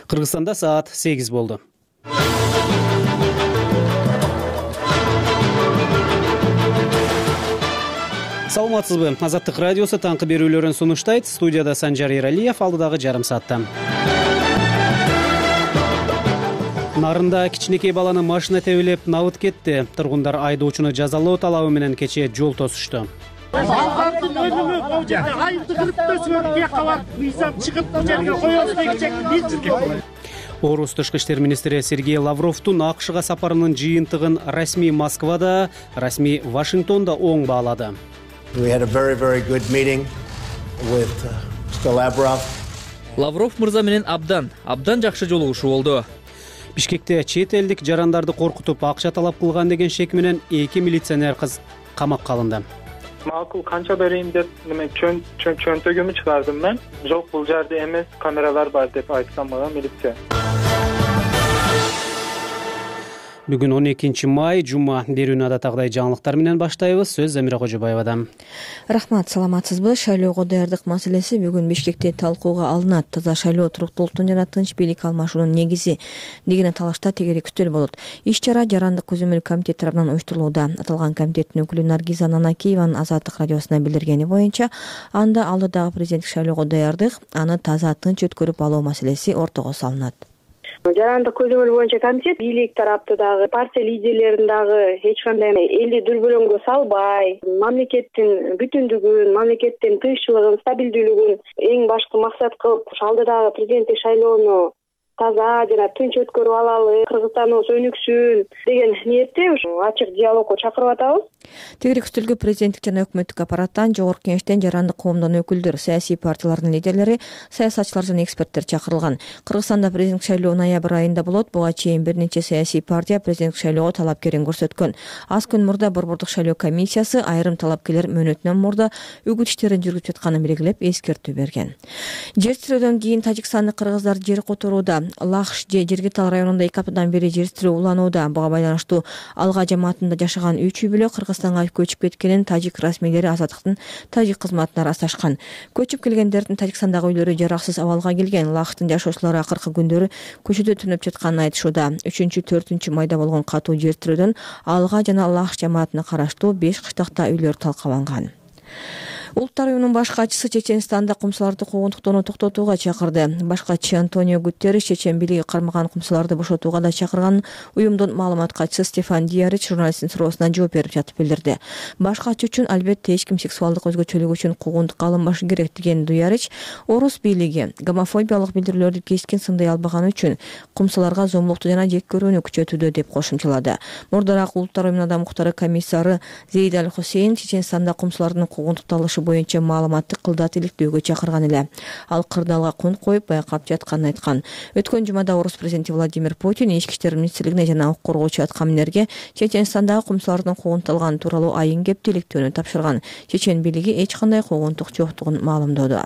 Кыргызстанда саат 8 болду. Саламатсызбы? Азаттык радиосу таңкы берүүлөрүн сунуштайт. Студияда Санжар Эралиев, алдыдагы жарым саатта. Нарында кичинекей баланы машина тебелеп набыт кетти. Тургундар айдоочуну жазалоо талабы менен кечээ жол тосушту. Орус тышкы иштер министри Сергей Лавровдун АКШга сапарынын жыйынтыгын расмий Москвада, расмий Вашингтонда оң баалады. Лавров мырза менен абдан жакшы жолугушуу болду. Бишкекте чет элдик жарандарды коркутуп акча талап кылган деген шек менен 2 милиционер кыз камакка алынды. Макул канча берейин деп чөнтөгүмү чыгардым мен. Жок, бул жерде эмес, камералар бар деп айткан мага милиция. Бүгүн 12 май, жума. Берүүнү адаттагыдай жаңылыктар менен баштайбыз. Сөз Замира Кожобаевадан. Рахмат, саламатсызбы? Шайлоого даярдык маселеси бүгүн Бишкекте талкууга алынат. Таза шайлоо туруктуулуктун жана тынч бийлик алмашуунун негизи деген талашта тегери күтүлө болот. Иш-чара жарандык көзөмөл комитет тарабынан уюштурулууда. Аталган комитеттин өкүлү Наргиза Нанакиеванын Азаттык радиосуна билдиргени боюнча, анда алдыдагы президенттик шайлоого даярдык, аны таза тынч өткөрүп алуу маселеси ортого салынат. Жарандык көзөмөл боюнча комитет бийлик тарапты дагы, партия лидерлерин дагы эч кандай элди дүрбөлөңгө салбай, мамлекеттин бүтүндүгүн, мамлекеттин тынччылыгын, стабилдүүлүгүн эң башкы максат кылып, алдыдагы президенттик шайлоону таза жана тынч өткөрүп алалы, Кыргызстаныбыз өнүксүн деген ниетте ачык диалогко чакырып атабыз. Тегерек үстөлгө президенттик жана өкмөттүк аппараттан, жогорку кеңештен, жарандык коомдон өкүлдөр, саясий партиялардын лидерлери, саясатчылар жана эксперттер чакырылган. Кыргызстанда президенттик шайлоо ноябрь айында болот. Буга чейин бир нече саясий партия президенттик шайлоого талапкерин көрсөткөн. Аз күн мурда Борбордук шайлоо комиссиясы айрым талапкерлер мөөнөтүнөн мурда үгүт иштерин жүргүзүп жатканын белгилеп, эскертүү берген. Жер тирөөдөн кийин Тажикстандык кыргыздар жер которууда. Лахш же Жергитал районунда 2 аптадан бери жер тирөө уланууда. Буга байланыштуу Алга жамаатында жашаган 3 үй бүлө Кыргызстанга көчүп кеткенин тажик расмийлери Азаттыктын тажик кызматына ырасташкан. Көчүп келгендердин Тажикстандагы үйлөрү жараксыз абалга келген. Лахштын жашоочулары акыркы күндөрү көчөдө түнөп жатканын айтышууда. 3-4 майда болгон катуу жер тирөөдөн Алга жана Лахш жамаатына караштуу 5 кыштакта үйлөр талкаланган. Улуттар уюмунун баш катчысы Чеченстанда кумсаларды куугунтуктоону токтотууга чакырды. Баш катчы Антонио Гутерриш чечен бийлиги кармаган кумсаларды бошотууга да чакырганын уюмдун маалымат катчысы Стефан Диярич журналисттин суроосуна жооп берип жатып билдирди. Баш катчы үчүн албетте эч ким сексуалдык өзгөчөлүк үчүн куугунтукка алынбашы керек деген Диярич, орус бийлиги гомофобиялык билдирүүлөрдү кескин сындай албаганы үчүн кумсаларга зомбулукту жана жек көрүүнү күчөтүүдө деп кошумчалады. Мурдараак Улуттар уюмунун адам укуктары комиссары Зейд Аль-Хусейн Чеченстанда кумсалардын куугунтукталышы боюнча маалыматты кылдат иликтөөгө чакырган эле. Ал кырдаалга кун коюп байкап жатканын айткан. Өткөн жумада орус президенти Владимир Путин ички иштер министрлигине жана укук коргоочу аткаминерге Чеченстандагы кумсалардын куугунталганы тууралуу айын кепти иликтөөнү тапшырган. Чечен бийлиги эч кандай куугунтук жоктугун маалымдоду.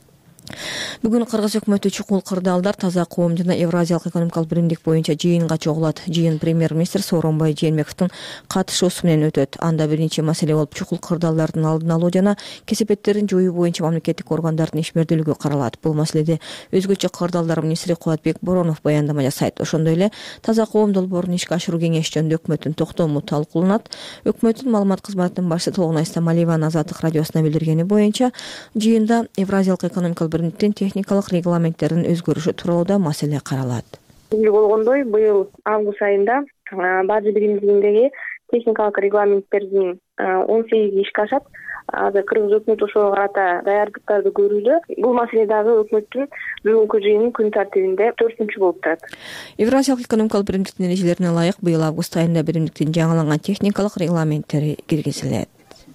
Бүгүн Кыргыз өкмөтү чукул кырдаалдар, таза коом жана Евразиялык экономикалык биримдик боюнча жыйынга чогулат. Жыйын премьер-министр Сооронбай Жээнбековдун катышуусу менен өтөт. Анда бир нече маселе болуп, чукул кырдаалдардын алдын алуу жана кесепеттерин жоюу боюнча мамлекеттик органдардын ишмердүүлүгү каралат. Бул маселеде өзгөчө кырдаалдар министри Кубатбек Боронов баяндама жасайт. Ошондой эле таза коом долбоорун ишке ашыруу кеңеши жөнүндө өкмөттүн токтому талкууланат. Өкмөттүн маалымат кызматынын башчысы Толгонай Стамалиеванын Азаттык радиосуна билдиргени боюнча, жыйында Евразиялык экономикалык биримдиктин техникалык регламенттеринин өзгөрүшү тууралуу да маселе каралат. Белгилүү болгондой, быйыл август айында бажы биримдигиндеги техникалык регламенттердин 18 ишке ашат. Азыр Кыргыз өкмөтү ошого карата даярдыктарды көрүүдө. Бул маселе дагы өкмөттүн бүгүнкү жыйынын күн тартибинде 4-үнчү болуп турат. Евразиялык экономикалык биримдиктин эрежелерине ылайык быйыл август айында биримдиктин жаңыланган техникалык регламенттери киргизилет.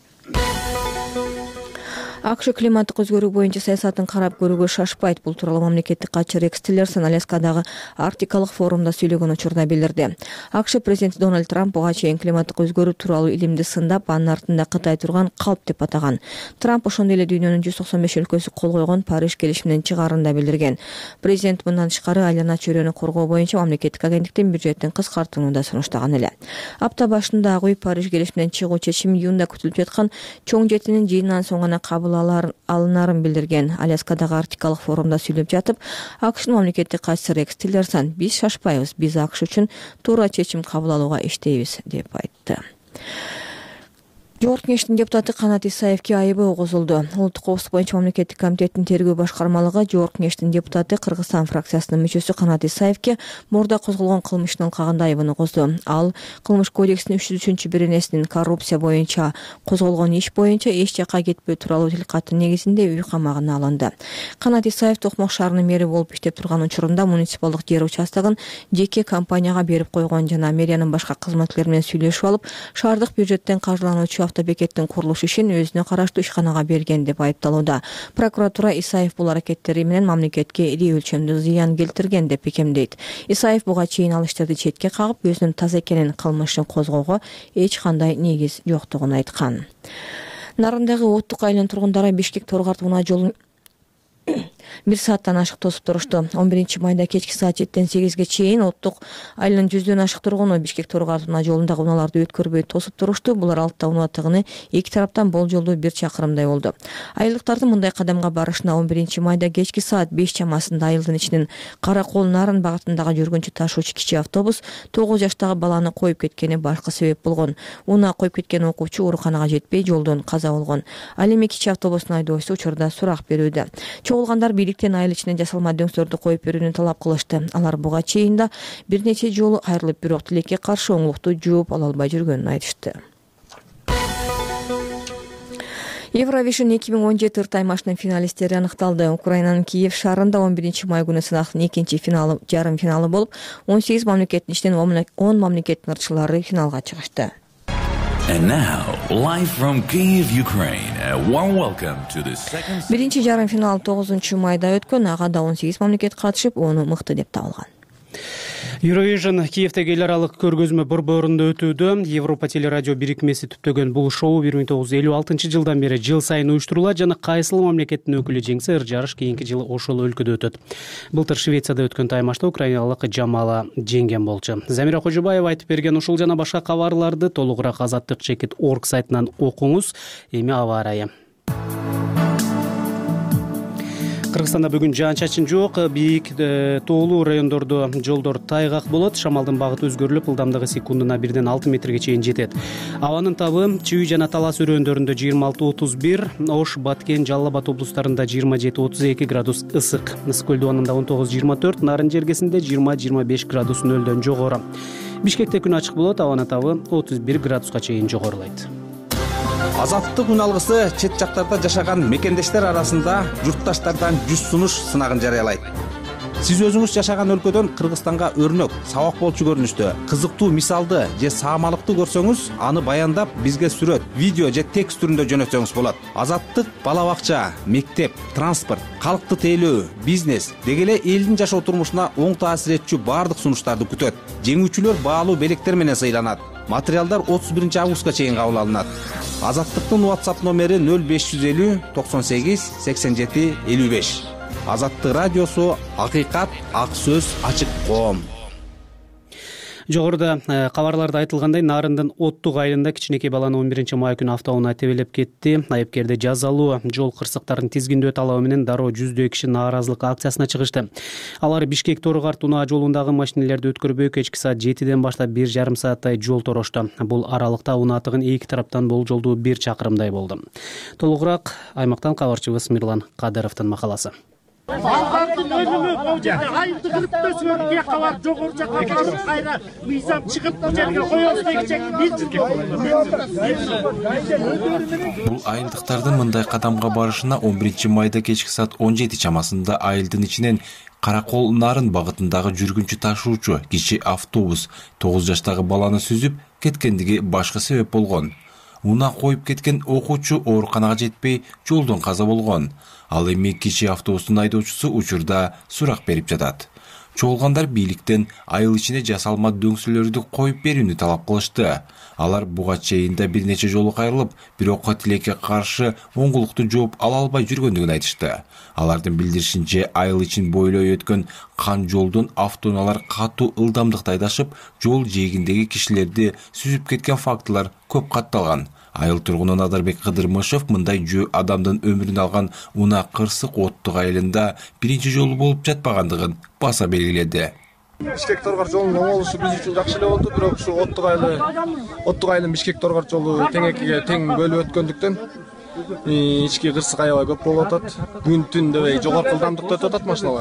АКШ климаттык өзгөрүү боюнча саясатын карап көрүүгө шашпайт. Бул тууралуу мамлекеттик катчы Рекс Тиллерсон Аляскадагы Арктикалык форумда сүйлөгөн учурда билдирди. АКШ президенти Дональд Трамп буга чейин климаттык өзгөрүү тууралуу илимди сындап, анын артында Кытай турган калп деп атаган. Трамп ошондой эле дүйнөнүн 195 өлкөсү кол койгон Париж келишиминин чыгаарында билдирген. Президент мындан тышкары айлана чөйрөнү коргоо боюнча мамлекеттик агенттиктин бюджеттин кыскартууну да сунуштаган эле. Апта башында Париж келишиминен чыгуу чечими июнда күтүлүп жаткан чоң жетинин жыйынынан соң гана кабыл алынарын билдирген. Аляскадагы Арктикалык форумда сүйлөп жатып, АКШнын мамлекеттик катчысы Рекс Тиллерсон биз шашпайбыз, биз АКШ үчүн туура чечим кабыл алууга иштейбиз деп айтты. Жогорку Кеңештин депутаты Канат Исаевке айыбы угузулду. Улуттук коопсуздук боюнча мамлекеттик комитеттин тергөө башкармалыгы Жогорку Кеңештин депутаты Кыргызстан фракциясынын мүчөсү Канат Исаевке мурда козголгон кылмыштын алкагында айыбын угузду. Ал кылмыш кодексинин 303-биренесинин коррупция боюнча козголгон иш боюнча эч жакка кетпөө тууралуу тилкаттын негизинде үй камагына алынды. Канат Исаев Токмок шаарынын мэри болуп иштеп турган учурунда муниципалдык жер участогун жеке компанияга берип койгон жана мэриянын башка кызматкерлери менен сүйлөшүп алып, шаардык бюджеттен каржылануучу автобекеттин курулуш ишин өзүнө караштуу ишканага берген деп айыпталууда. Прокуратура Исаев бул аракеттери менен мамлекетке ири өлчөмдүү зыян келтирген деп бекемдейт. Исаев буга чейин ал иштерди четке кагып, өзүнүн таза экенин, кылмышын козгоого эч кандай негиз жоктугун айткан. Нарындагы Оттук айылынын тургундары Бишкек Торгорт унаа жолун 1 сааттан ашык тосуп турушту. 11-майда кечки саат 7-ден 8-ге чейин Оттук айылынын 100дөн ашык тургуну Бишкек Торгорт унаа жолундагы унааларды өткөрбөй тосуп турушту. Булар алтта унаа тыгыны эки тараптан болжолдуу 1 чакырымдай болду. Айылдыктардын мындай кадамга барышына 11-майда кечки саат 5 чамасында айылдын ичинен Каракол Нарын багытындагы жүргүнчү ташуучу кичи автобус 9 жаштагы баланы коюп кеткени башкы себеп болгон. Унаа коюп кеткен окуучу ооруканага жетпей жолдон каза болгон. Ал эми кичи автобустун айдоочусу учурда сурак берүүдө. Чогулгандар бийликтен айыл ичинен жасалма дөңсөлөрдү коюп берүүнү талап кылышты. Алар буга чейин да бир нече жолу кайрылып, бирок тилекке каршы оңлукту жооп ала албай жүргөнүн айтышты. Евровишн 2017 ыртаймашынын финалисттери аныкталды. Украинанын Киев шаарында 11-май күнү сынактын экинчи финалы, жарым финалы болуп, 18 мамлекеттин ичинен 10 мамлекеттин ырчылары финалга чыгышты. And now, live from Kyiv, Ukraine, a warm welcome to the second... Биринчи жарым финал 9-майда өткөн, ага да 18 мамлекет катышып, ону мыкты деп табылган. Eurovision Киевдеги эл аралык көргөзмө борборунда өтүүдө. Европа телерадио бирикмеси түптөгөн бул шоу 1956-жылдан бери жыл сайын уюштурулат жана кайсыл мамлекеттин өкүлү жеңсе, ыр жарыш кийинки жылы ошол өлкөдө өтөт. Былтыр Швецияда өткөн таймашта украиналык Жамала жеңген болчу. Замира Кожобаева айтып берген ушул жана башка кабарларды толугураак azatlyk.org сайтынан окуңуз. Эми аба ырайы. Кыргызстанда бүгүн жаан-чачын жок, бийик тоолуу райондордо жолдор тайгак болот. Шамалдын багыты өзгөрүлүп, ылдамдыгы секундуна 1-6 метрге чейин жетет. Абанын табы Чүй жана Талас өрөөндөрүндө 26-31, Ош, Баткен, Жалал Абад облустарында 27-32 градус ысык. Ысык Көлдү 19-24, Нарын жергесинде 20-25 градус нөлдөн жогору. Бишкекте күн ачык болот, абанын табы 31 градуска чейин жогорулайт. Азаттык уналгысы чет жактарда жашаган мекендештер арасында журтташтардан 100 сунуш сынагын жарыялайт. Сиз өзүңүз жашаган өлкөдөн Кыргызстанга өрнөк, сабак болчу көрүнүштө, кызыктуу мисалды же саамалыкты көрсөңүз, аны баяндап бизге сүрөт, видео же текст түрүндө жөнөтсөңүз болот. Азаттык бала бакча, мектеп, транспорт, калкты тейлөө, бизнес деги эле элдин жашоо турмушуна оң таасир этчү баардык сунуштарды күтөт. Жеңүүчүлөр баалуу белектер менен сыйланат. Материалдар 31 августка чейин кабыл алынат. Азаттыктын WhatsApp номери 0550 98 87 55. Азаттык радиосу, акыйкат, ак сөз, ачык коом. Жогоруда кабарларда айтылгандай, Нарындын Оттук айылында кичинекей баланы 11-май күнү автоунаа тебелеп кетти. Айыпкерди жазалуу жол кырсыктарын тизгиндөө талабы менен дароо 100 киши нааразылык акциясына чыгышты. Алар Бишкек Торгорт унаа жолундагы машинелерди өткөрбөй кечки саат 7-ден баштап 1,5 сааттай жол торошту. Бул аралыкта унаа тыгын эки тараптан болжолдуу 1 чакырымдай болду. Толугураак аймактан кабарчыбыз Мирлан Кадыровдун макаласы. Балдардын өлүмү бул жерде айылды кылып төсөөр тияка барып жогору жакка барып кайра мыйзам чыгып бул жерге коебуз дегичек. Бул айылдыктардын мындай кадамга барышына 11-майда кечки саат 17 чамасында айылдын ичинен Каракол Нарын багытындагы жүргүнчү ташуучу кичи автобус 9 жаштагы баланы сүзүп кеткендиги башкы себеп болгон. Унаа коюп кеткен окуучу ооруканага жетпей жолдон каза болгон. Ал эми кичи автобустун айдоочусу учурда сурак берип жатат. Чогулгандар бийликтен айыл ичине жасалма дөңсөлөрдү коюп берүүнү талап кылышты. Алар буга чейин да бир нече жолу кайрылып, бирок тилекке каршы оңгулукту жооп ала албай жүргөндүгүн айтышты. Алардын билдиришинче, айыл ичин бойлой өткөн кан жолдон автоунаалар катуу ылдамдыкта айдашып, жол жээгиндеги кишилерди сүзүп кеткен фактылар көп катталган. Айыл тургуну Назарбек Кыдырмышев мындай жөө адамдын өмүрүн алган унаа кырсык Оттук айылында биринчи жолу болуп жатпагандыгын баса белгиледи. Бишкек Торгор жолунун оңолушу биз үчүн жакшы эле болду, бирок ушу Оттук айылын Бишкек Торгор жолу теңекиге тең бөлүп өткөндүктөн ички кырсык аябай көп болуп атат. Күн түн дебей жогорку ылдамдыкта өтүп атат машиналар.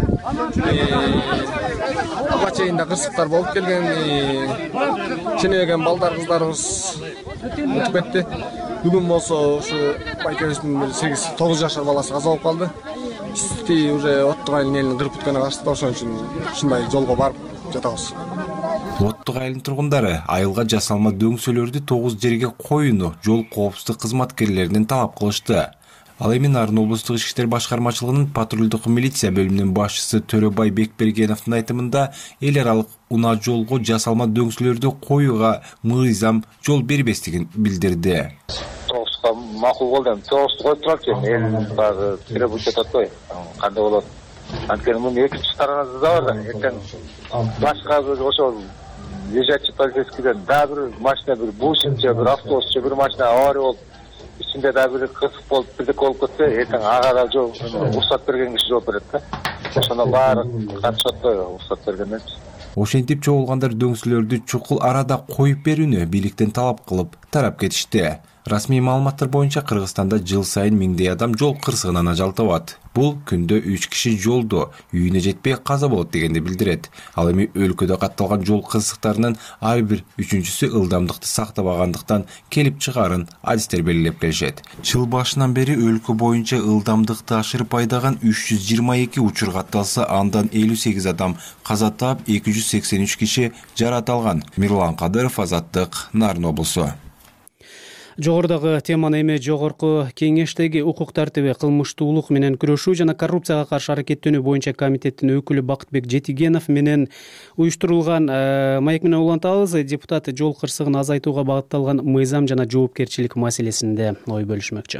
Буга чейин да кырсыктар болуп келген. Ченебеген балдар кыздарыбыз өтүп кетти. Бүгүн болсо ушу байкебиздин 8-9 жашар баласы каза болуп калды. Уже Оттук айылын элин кырып бүткөнү каршы ошон үчүн ушундай жолго барып жатабыз. Оттук айылынын тургундары айылга жасалма дөңсөлөрдү 9 жерге коюуну жол коопсуздук кызматкерлеринен талап кылышты. Ал эми Нарын облустук ички иштер башкармачылыгынын патрулдук милиция бөлүмүнүн башчысы Төрөбай Бекбергеновдун айтымында эл аралык унаа жолго жасалма дөңсөлөрдү коюуга мыйзам жол бербестигин билдирди. Макул болду, эми тоғызды коюп турачу, эл баары требовать жатат го. Кандай болот? Анткени мунун экинчи сторонасы да бар да. Эртең башка ошол лежачий полицейскийден дагы бир машина, бир бусинче, бир автобусчу, бир машина авария болуп, ичинде дагы бир кырсык болуп, бирдеке болуп кетсе, эртең ага да уруксат берген киши жооп берет да. Ошондо баары катышат го, уруксат бергенден. Ошентип чогулгандар дөңсөлөрдү чукул арада коюп берүүнү бийликтен талап кылып тарап кетишти. Расмий маалыматтар боюнча Кыргызстанда жыл сайын миңдей адам жол кырсыгынан ажал табат. Бул күндө 3 киши жолдо үйүнө жетпей каза болот дегенди билдирет. Ал эми өлкөдө катталган жол кырсыктарынын ар бир үчүнчүсү ылдамдыкты сактабагандыктан келип чыгаарын адистер белгилеп келишет. Жыл башынан бери өлкө боюнча ылдамдыкты ашырып айдаган 322 учур катталса, андан 58 адам каза таап, 283 киши жарат алган. Мирлан Кадыров, Азаттык, Нарын облусу. Жогорудагы теманы эми жогорку кеңештеги укук тартиби, кылмыштуулук менен күрөшүү жана коррупцияга каршы аракеттенүү боюнча комитеттин өкүлү Бакытбек Жетигенов менен уюштурулган маек менен улантабыз. Депутат жол кырсыгын азайтууга багытталган мыйзам жана жоопкерчилик маселесинде ой бөлүшмөкчү.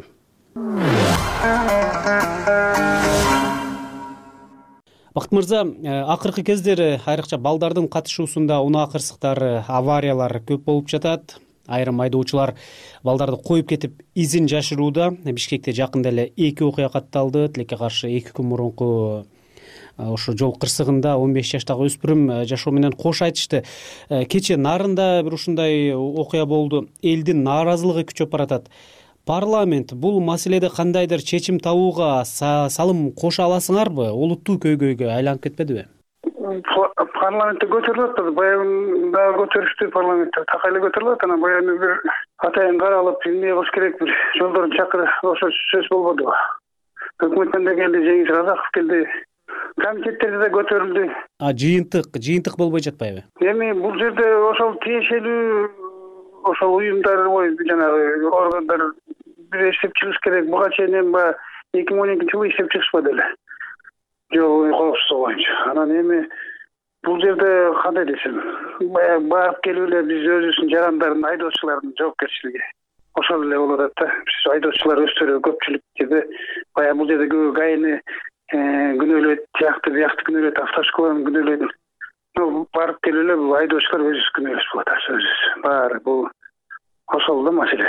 Бакыт мырза, акыркы кездери айрыкча балдардын катышуусунда унаа кырсыктары, авариялар көп болуп жатат. Айрым айдоочулар балдарды коюп кетип изин жашырууда. Бишкекте жакында эле 2 окуя катталды. Тилекке каршы 2 күн мурунку ошо жол кырсыгында 15 жаштагы өспүрүм жашоо менен кош айтышты. Кече Нарында бир ушундай окуя болду. Элдин нааразылыгы күчөп баратат. Парламент бул маселеде кандайдыр чечим табууга салым кошо аласыңарбы? Олуттуу көйгөйгө айланып кетпедиби? Парламентте көтөрүлөт, баягы дагы көтөрүштү, парламентте так эле көтөрүлөт. Анан баягы бир атайын каралып, эмне кылыш керек, бир жолдорун чакырып, ошо сөз болбоду. Өкмөттөн да келди, Жеңиш Разаков келди. Комитеттерде да көтөрүлдү. Жыйынтык болбой жатпайбы? Эми бул жерде ошол тиешелүү ошол уюмдар, жанагы органдар бир эстеп чыгыш керек. Буга чейин эми 2012-жылы эстеп чыгышпады эле. Жол коопсуздугу боюнча. Анан эми бул жерде кандай десем, барып келип эле биз өзүбүздүн жарандардын, айдоочулардын жоопкерчилиги ошол эле болуп атат да. Биз айдоочулар өздөрү көпчүлүк жерде баягы бул жерде көбү ГАИны күнөөлөйт, тиякты биякты күнөөлөйт, автошколаны күнөөлөйт. Барып келип эле бул айдоочулар өзүбүз күнөөлөшүп атат, өзүбүз. Баары бул ошол да маселе.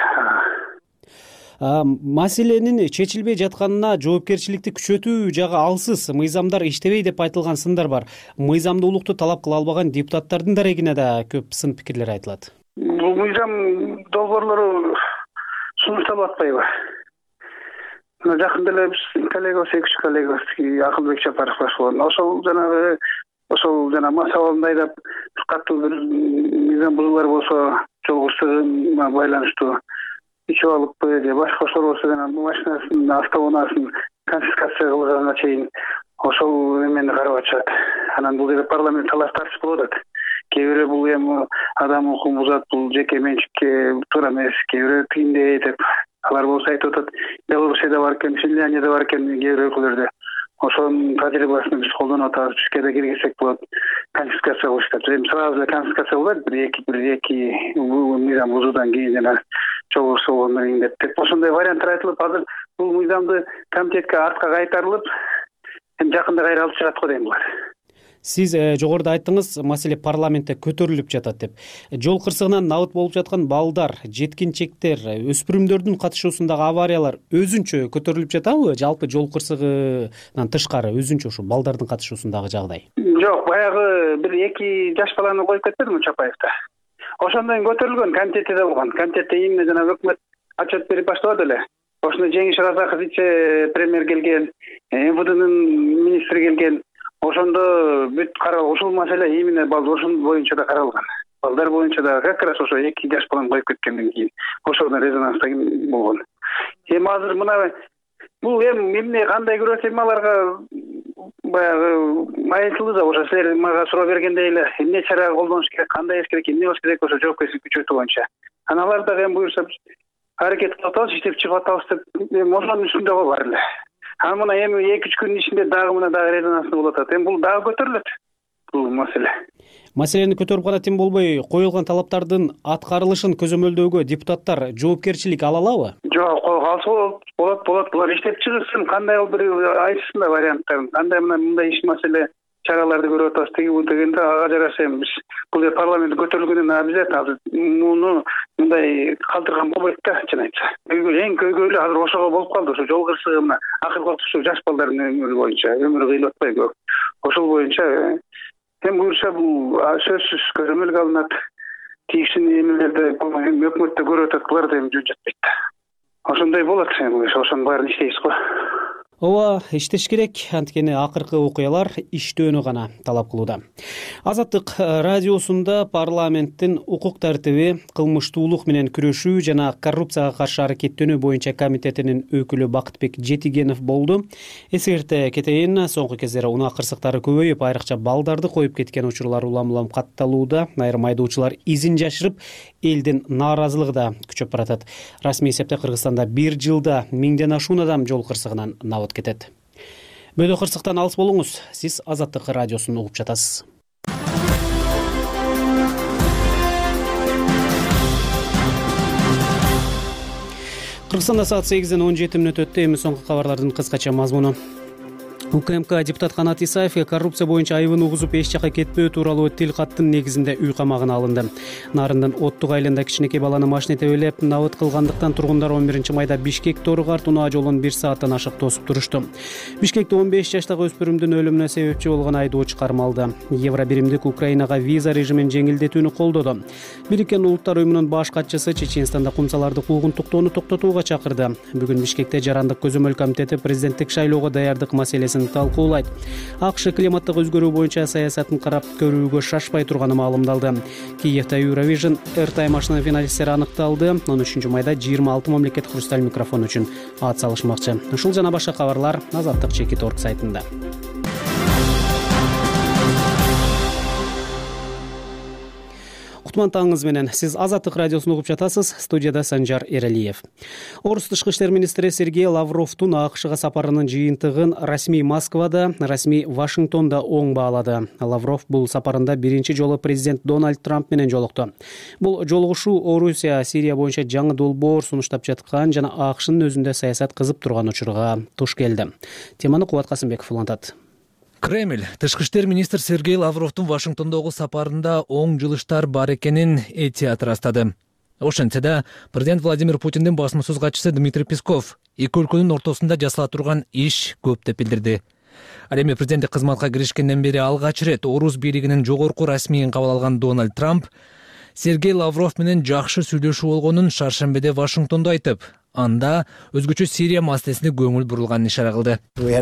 Маселенин чечилбей жатканына жоопкерчиликти күчөтүү жагы алсыз. Мыйзамдар иштебей деп айтылган сындар бар. Мыйзамдуулукту талап кыла албаган депутаттардын дарегине да көп сын пикирлер айтылат. Бул мыйзам долбоорлору сунушталып атпайбы? Жакында эле биз коллегабыз, экинчи коллегабыз Акылбек Жапаров башкарган. Ошол жана масаланы айдап катуу бир мыйзам бузуулар болсо, жол кырсыгына байланыштуу ичип алыппы же башка болсо жана машинасын, автоунаасын конфискация кылганга чейин ошол эмени карап атышат. Анан бул жерде парламент талаш тартыш болуп атат. Кээ бири бул эми адам укугун бузат, бул жеке менчикке туура эмес, кээ бири тыйындайт деп. Алар болсо айтып атат, Белоруссияда бар экен, Финляндияда бар экен, кээ бир өлкөлөрдө. Ошонун тажрыйбасын биз колдонуп атабыз, бизге да киргизсек болот. Конфискация кылышат. Эми сразу эле конфискация болбойт, бир эки мыйзам бузуудан кийин жана жол кырсыгынан кийин деп. Ошондой варианттар айтылып, азыр бул мыйзамды комитетке артка кайтарылып, эми жакында кайра алып чыгат го дейм булар. Сиз жогоруда айттыңыз, маселе парламентте көтөрүлүп жатат деп. Жол кырсыгынан набыт болуп жаткан балдар, жеткинчектер, өспүрүмдөрдүн катышуусундагы авариялар өзүнчө көтөрүлүп жатабы? Жалпы жол кырсыгынан тышкары өзүнчө ушу балдардын катышуусундагы жагдай. Жок, баягы бир 2 жаш баланы коюп кетпедиби Чапаевда? Ошондон көтөрүлгөн, комитетте болгон. Комитетте именно жана өкмөт отчет берип баштабады эле. Ошондо Жеңиш Разаков вице-премьер келген, МВДнын министри келген. Ошондо бүт каралган ушул маселе именно ошол боюнча да каралган. Балдар боюнча да как раз ошо 2 жаш баланы коюп кеткенден кийин ошондон резонанста болгон. Эми азыр мына бул эмне кандай көрөт аларга баягы айтылды да, ошо силер мага суроо бергендей эле эмне чара колдонуш керек, кандай эш керек, эмне болуш керек, ошо жоопкерчилик күчөтүү боюнча. Аналар дагы буюрса аракет кылып атабыз, иштеп чыгып атабыз деп ошонун үстүндө бар эле. Мына эми 2-3 күндүн ичинде дагы резонанс болуп атат. Бул дагы көтөрүлөт бул маселе. Маселени көтөрүп гана тем болбой, коюлган талаптардын аткарылышын көзөмөлдөөгө депутаттар жоопкерчилик ала алабы? Жок, алса болот. Булар иштеп чыгышсын, кандай бир айтышсын да варианттарын. Кандай мындай иш маселе чараларды көрүп атабыз дегенде ага жараша эми биз бул парламент көтөрүлгөндөн обязательно азыр муну мындай калтырган болбойт да, чын айтса. Эң көйгөйлүү азыр ошого болуп калды, ошо жол кырсыгы мына акыркы убакта ушу жаш балдардын өмүрү боюнча, өмүрү кыйылып атпайбы? Ошол боюнча эми буюрса бул сөзсүз көзөмөлгө алынат. Тийиштүү эмелерди өкмөттө көрүп атат, булар да эми жөн жатпайт да. Ошондой болот, ошонун баарын иштейбиз го. Ооба, иштеш керек, анткени акыркы окуялар иштөөнү гана талап кылууда. Азаттык радиосунда парламенттин укук тартиби, кылмыштуулук менен күрөшүү жана коррупцияга каршы аракеттенүү боюнча комитетинин өкүлү Бакытбек Жетигенов болду. Эсерте кетейин, соңку кездери унаа кырсыктары көбөйүп, айрыкча балдарды коюп кеткен учурлар улам-улам катталууда. Айрым айдоочулар изин жашырып, элдин нааразылыгы да күчөп баратат. Расмий эсепте Кыргызстанда 1 жылда 1000ден ашуун адам жол кырсыгынан набыт кетет. Бөдө кырсыктан алыс болуңуз. Сиз Азаттык радиосун угуп жатасыз. Кыргызстанда саат 8-ден 17 өттү. Эми соңку кабарлардын кыскача мазмуну. УКМК депутат Канат Исаев коррупция боюнча айыбын угузуп эч жакка кетпөө тууралуу тил каттын негизинде үй камагына алынды. Нарындын Оттук айылында кичинекей баланы машина тебелеп набыт кылгандыктан тургундар 11-майда Бишкек Тору-Карт унаа жолун 1 сааттан ашык тосуп турушту. Бишкекте 15 жаштагы өспүрүмдүн өлүмүнө себепчи болгон айдоочу кармалды. Евро биримдик Украинага виза режимин жеңилдетүүнү колдоду. Бириккен Улуттар уюмунун баш катчысы Чеченстанда кумсаларды куугунтуктоону токтотууга чакырды. Бүгүн Бишкекте жарандык көзөмөл комитети президенттик шайлоого даярдык маселесин талкуулайт. АКШ климаттык өзгөрүү боюнча саясатын карап көрүүгө шашпай турганы маалымдалды. Киевде Eurovision Airtime финалисттери аныкталды. 13-майда 26 мамлекет хрусталь микрофон үчүн ат салышмакчы. Ушул жана башка кабарлар Азаттык.org сайтында. Кутман таңыңыз менен. Сиз Азаттык радиосун угуп жатасыз. Студияда Санжар Эралиев. Орус тышкы иштер министри Сергей Лавровдун АКШга сапарынын жыйынтыгын расмий Москвада, расмий Вашингтонда оң баалады. Лавров бул сапарында биринчи жолу президент Дональд Трамп менен жолукту. Бул жолугушуу Орусия Сирия боюнча жаңы долбоор сунуштап жаткан жана АКШнын өзүндө саясат кызып турган учурга туш келди. Теманы Кубат Касымбеков улантат. Кремль тышкы иштер министр Сергей Лавровдун Вашингтондогу сапарында оң жылыштар бар экенин этият ырастады. Ошентсе да, президент Владимир Путиндин басма-сөз катчысы Дмитрий Песков эки өлкөнүн ортосунда жасала турган иш көп деп билдирди. Ал эми президенттик кызматка киришкенден бери алгач ирет орус бийлигинин жогорку расмийин кабыл алган Дональд Трамп Сергей Лавров менен жакшы сүйлөшүү болгонун шаршембиде Вашингтондо айтып, анда өзгөчө Сирия маселесине көңүл бурулганын ишара кылды.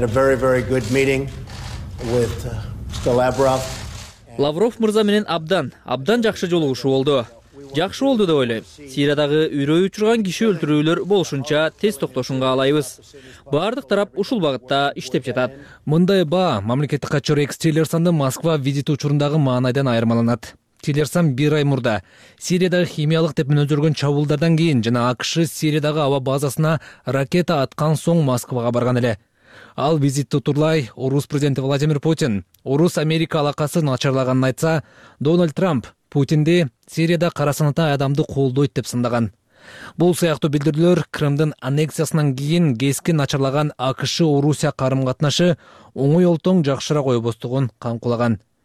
Лавров мырза менен абдан жакшы жолугушуу болду. Жакшы болду деп ойлойм. Сириядагы үрөй учурган киши өлтүрүүлөр болушунча тез токтошунга алайбыз. Бардык тарап ушул багытта иштеп жатат. Мындай баа мамлекеттик катчы Рекс Тиллерсонду Москва визити учурундагы маанайдан айырмаланат. Тиллерсон 1 ай мурда Сириядагы химиялык деп мүнөздөргөн чабуулдардан кийин жана АКШ Сириядагы аба базасына ракета аткан соң Москвага барган эле. Ал визитти утурлай орус президенти Владимир Путин Орус-Америка алакасы начарлаганын айтса, Дональд Трамп Путинди Сирияда кара санаттай адамды колдойт деп сындаган. Бул сыяктуу билдирүүлөр Крымдын аннексиясынан кийин кескин начарлаган АКШ-Орусия карым-катнашы оңой олтоң жакшыраак ойбостугун камкулаган.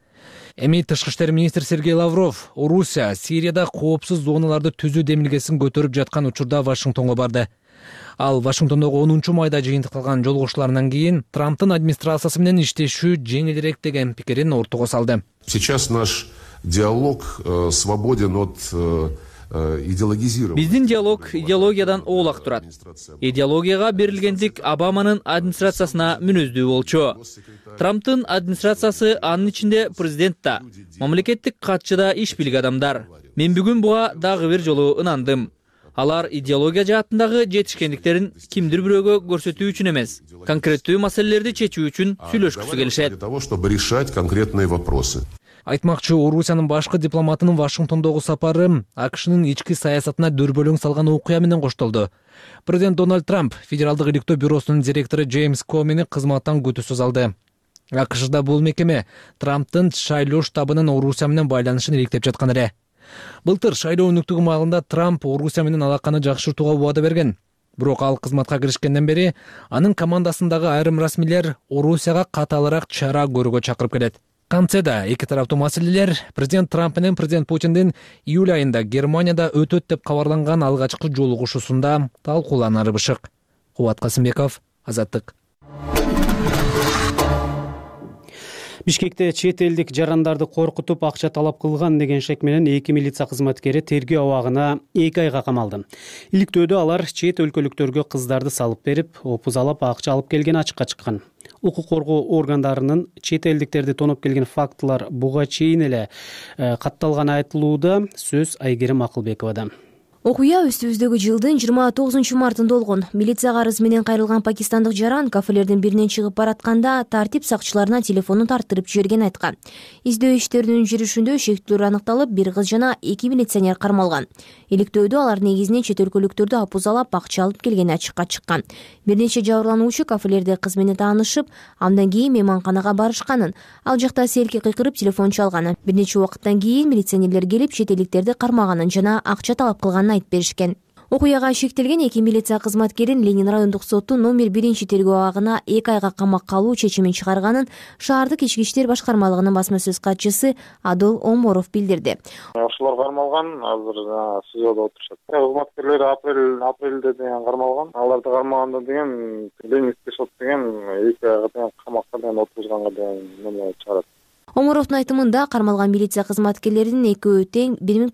Эми тышкы иштер министр Сергей Лавров Орусия Сирияда коопсуз зоналарды түзүү демилгесин көтөрүп жаткан учурда Вашингтонго барды. Ал Вашингтондогу 10 майда жыйынтыкталган жолугушуулардан кийин Трамптын администрациясы менен иштешүү жеңилирээк деген пикирин ортого салды. Сейчас наш диалог свободен от идеологизирования. Биздин диалог идеологиядан оолак турат. Идеологияга берилгендик Обаманын администрациясына мүнөздүү болчу. Трамптын администрациясы анын ичинде президент да, мамлекеттик катчы да иш билик адамдар. Мен бүгүн буга дагы бир жолу ынандым. Алар идеология жаатындагы жетишкендиктерин кимдир бирөөгө көрсөтүү үчүн эмес, конкреттүү маселелерди чечүү үчүн сүйлөшкүсү келишет. Для того, чтобы решать конкретные вопросы. Айтмакчы, Орусиянын башкы дипломатынын Вашингтондогу сапары АКШнын ички саясатына дүрбөлөң салган окуя менен коштолду. Президент Дональд Трамп Федералдык иликтөө бюросунун директору Джеймс Комени кызматтан күтүүсүз алды. АКШда бул мекеме Трамптын шайлоо штабынын Орусия менен байланышын иликтеп жаткан эле. Былтыр шайлоо өнүктүгү маалында Трамп Орусия менен алаканы жакшыртууга убада берген. Бирок ал кызматка киришкенден бери анын командасындагы айрым расмийлер Орусияга катаалыраак чара көрүүгө чакырып келет. Кантсе да эки тараптуу маселелер президент Трамп менен президент Путиндин июль айында Германияда өтөт деп кабарланган алгачкы жолугушуусунда талкууланары бышык. Кубат Касымбеков, Азаттык. Бишкекте чет элдик жарандарды коркутуп акча талап кылган деген шек менен 2 милиция кызматкери тергөө абагына 2 айга камалды. Иликтөөдө алар чет өлкөлүктөргө кыздарды салып берип, опузалап акча алып келгени ачыкка чыккан. Укук коргоо органдарынын чет элдиктерди тоноп келген фактылар буга чейин эле катталганы айтылууда. Сөз Айгерим Акылбековада. Окуя үстүбүздөгү жылдын 29 мартында болгон. Милицияга арыз менен кайрылган пакистандык жаран кафелердин биринен чыгып баратканда тартип сакчыларына телефонун тартырып жиберген айткан. Издөө иштеринин жүрүшүндө шектүүлөр аныкталып, бир кыз жана 2 милиционер кармалган. Иликтөөдө алар негизинен чет өлкөлүктөрдү опузалап акча алып келгени ачыкка чыккан. Бир нече жабырлануучу кафелерде кыз менен таанышып, андан кийин мейманканага барышканын, ал жакта селки кыйкырып телефон чалганын, бир нече убакыттан кийин милиционерлер келип чет элдиктерди кармаганын жана акча талап кылганын айтып беришкен. Окуяга шектелген 2 милиция кызматкерин Ленин райондук соттун номер 1 тергөө абагына 2 айга камакка алуу чечимин чыгарганын шаардык ички иштер башкармалыгынын басма сөз катчысы Адыл Оморов билдирди. Ошолор кармалган, азыр СИЗОдо отурушат. Кызматкерлер апрелде деген кармалган. Аларды кармаганда деген Ленинский сот деген 2 айга камакка отурганга деген чыгарат. Оморовдун айтымында кармалган милиция кызматкерлеринин экөө тең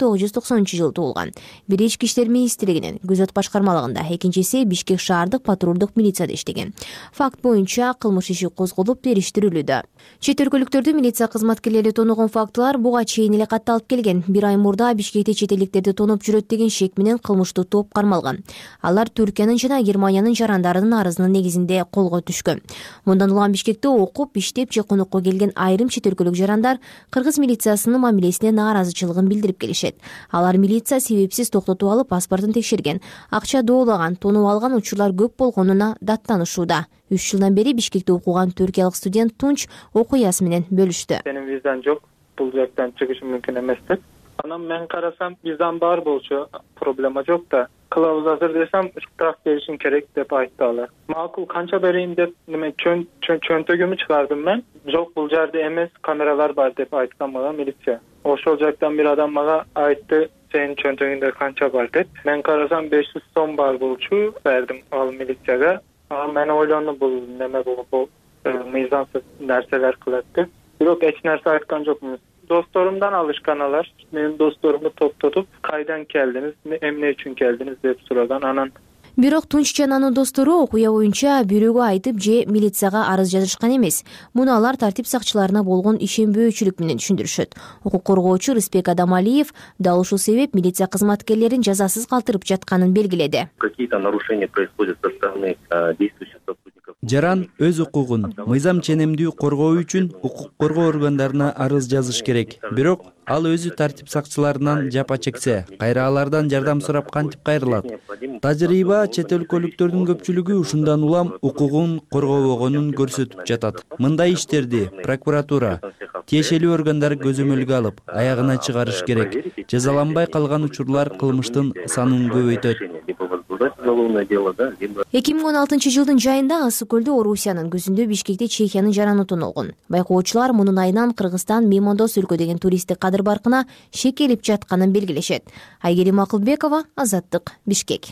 1990 туулган. Бири ички иштер министрлигинин күзөт башкармалыгында, экинчиси Бишкек шаардык патрулдук милицияда иштеген. Факт боюнча кылмыш иши козголуп териштирүүлүүдө. Чет өлкөлүктөрдү милиция кызматкерлери тоногон фактылар буга чейин эле катталып келген. Бир ай мурда Бишкекте чет элдиктерди тоноп жүрөт деген шек менен кылмыштуу топ кармалган. Алар Түркиянын жана Германиянын жарандарынын арызынын негизинде колго түшкөн. Мындан улам Бишкекте окуп, иштеп же конокко келген айрым чет жарандар кыргыз милициясынын мамилесине нааразычылыгын билдирип келишет. Алар милиция себепсиз токтотуп алып паспортун текшерген, акча доолаган, тонуп алган учурлар көп болгонуна даттанышууда. 3 жылдан бери Бишкекте окуган түркиялык студент Тунч окуясы менен бөлүштү. Менин визам жок, бул жактан чыгышым мүмкүн эмес деп. Анан мен карасам, визам бар болчу, проблема жок да. Кылабыз азыр десем, штраф беришин керек деп айтты алар. Макул канча берейин деп, неме чөнтөгүмү чыгардым мен. Жок, бул жерде эмес, камералар бар деп айткан мага милиция. Ошол жактан бир адам мага айтты, сенин чөнтөгүңдө канча бар деп. Мен карасам 500 сом бар болчу, бердим ал милицияга. Мен ойлондум, бул неме бул мыйзамсыз нерселер кылат деп. Бирок эч нерсе айткан жокмун. Dostlarımdan alışkan alар. Benim dostlarımı toplatıp kaydan geldiniz, emne için geldiniz деп сұрадан анан. Бирок Тунч жана анын достору окуя боюнча бирөөгө айтып же милицияга арыз жазышкан эмес. Муну алар тартип сакчыларына болгон ишенбөөчүлүк менен түшүндүрүшөт. Укук коргоочу Рыспек Адамалиев дал ушул себеп милиция кызматкерлерин жазасыз калтырып жатканын белгиледи. Какие-то нарушения происходят со стороны действующих сотрудников. Жаран өз укугун мыйзам ченемдүү коргоо үчүн укук коргоо органдарына арыз жазыш керек. Бирок ал өзү тартип сакчыларынан жапа чексе, кайра алардан жардам сурап кантип кайрылат? Тажрыйба чет өлкөлүктөрдүн көпчүлүгү ушундан улам укугун коргобогонун көрсөтүп жатат. Мындай иштерди прокуратура, тиешелүү органдар көзөмөлгө алып, аягына чыгарыш керек. Жазаланбай калган учурлар кылмыштын санын көбөйтөт. доказательное уголовное дело, да, либо... 2016 жылдын жайында Ысык көлдө Орусиянын көзүндө Бишкекте Чехиянын жараны тоноолгон. Байкоочулар мунун айынан Кыргызстан меймандос өлкө деген туристтик кадыр баркына шекелип жатканын белгилешет. Айгерим Акылбекова, Азаттык, Бишкек.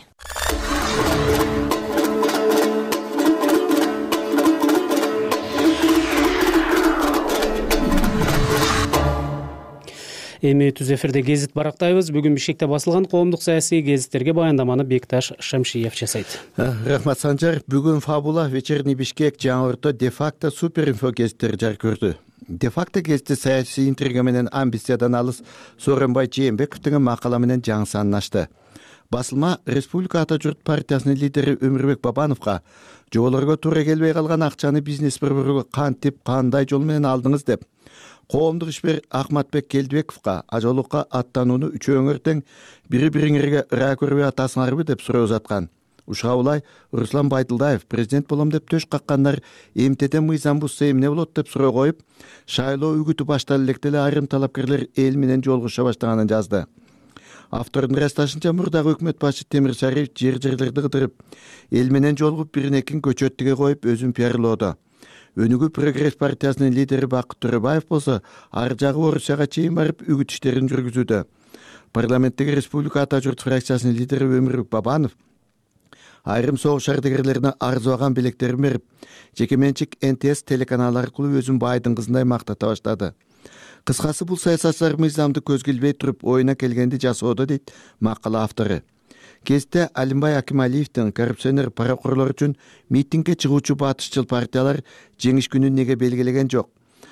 Эми түз эфирде гезит барактайбыз. Бүгүн Бишкекте басылган коомдук саясий гезиттерге баяндаманы Бекташ Шамшиев жасайт. Рахмат Санжар. Бүгүн Фабула, Вечерний Бишкек, Жаңырто, де-факто суперинфо гезиттери жаркырды. Де-факто гезити саясий интрига менен амбициядан алыс Сооронбай Жээнбековдун макала менен жаңы санын ачты. Басылма Республика Ата журт партиясынын лидери Өмүрбек Бабановго жоболорго туура келбей калган акчаны бизнес борборго кантип, кандай жол менен алдыңыз деп, коомдук ишмер Ахматбек Келдибековго ажолукка аттанууну үчөөңөр тең бири-бириңерге ыраа көрбөй атасыңарбы деп суроо узаткан. Ушуга улай Руслан Байдылдаев президент болом деп төш каккандар МТТ мыйзам бузса эмне болот деп суроо коюп, шайлоо үгүтү башталып электе эле айрым талапкерлер эл менен жолугуша баштаганын жазды. Автордун ырасташынча мурдагы өкмөт башчы Темир Шариев жерлерди кыдырып, эл менен жолугуп биринекин көчөттүгө коюп өзүн пиарлоодо. Өнүгүү Прогресс партиясынын лидери Бакыт Төрөбаев болсо ар жагы Орусияга чейин барып үгүт иштерин жүргүзүүдө. Парламенттеги Республика Ата журт фракциясынын лидери Өмүрбек Бабанов айрым согуш ардагерлерине арзуаган билектерин берип, жеке менчик НТС телеканалы аркылуу өзүн байдын кызындай мактата баштады. Кыскасы бул саясатчылар мыйзамды көзгө илбей туруп оюна келгенди жасоодо дейт макала автору. Кезде Алимбай Акималиевдин коррупционер прокурорлор үчүн митингге чыгуучу батышчыл партиялар жеңиш күнүн неге белгилеген жок.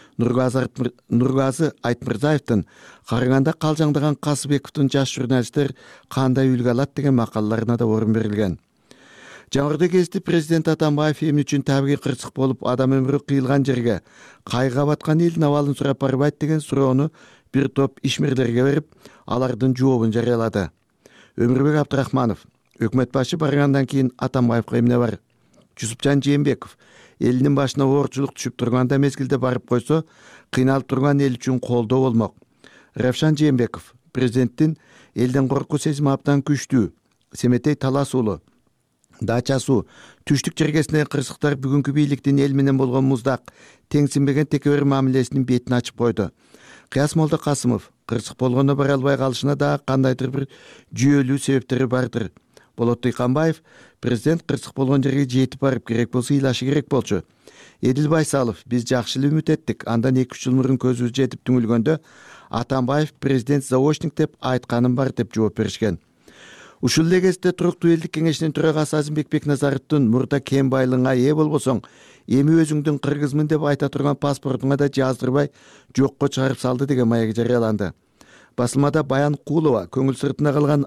Нургазы Айтмырзаевдин караганда калжаңдаган Касыбековдун жаш журналисттер кандай үлгү алат деген макалаларына да орун берилген. Жаңырды кезди президент Атамбаев эмне үчүн табиғи кырсык болуп адам өмүрү кыйылган жерге кайга баткан элдин абалын сурап барбайт деген суроону бир топ ишмерлерге берип, алардын жообун жарыялады. Өмүрбек Абдрахманов, өкмөт башы баргандан кийин Атамбаевга эмне бар? Жусупжан Жээнбеков, элинин башына оорчулук түшүп турганда мезгилде барып койсо, кыйналып турган эл үчүн колдоо болмок. Равшан Жээнбеков, президенттин элден коркуу сезими абдан күчтүү. Семетей Талас уулу, Дача суу, түштүк жергесиндеги кырсыктар бүгүнкү бийликтин эл менен болгон муздак, теңсинбеген текебер мамилесинин бетин ачып койду. Кыяс Молдо Касымов, кырсык болгондо бара албай калышына да кандайдыр бир жүйөлүү себептери бардыр. Болот Дыйканбаев, президент кырсык болгон жерге жетип барып керек болсо ыйлашы керек болчу. Эдил Байсалов, биз жакшы эле үмүт эттик. Андан 2-3 жыл мурун көзүбүз жетип түңүлгөндө Атамбаев президент заочник деп айтканым бар деп жооп беришкен. Ушул эле кезде туруктуу элдик кеңешинин төрагасы Азимбек Бекназаровдун мурда кем байлыгыңа ээ болбосоң, эми өзүңдүн кыргызмын деп айта турган паспортуңа да жаздырбай жокко чыгарып салды деген маек жарыяланды. Басылмада Баян Куулова көңүл сыртына калган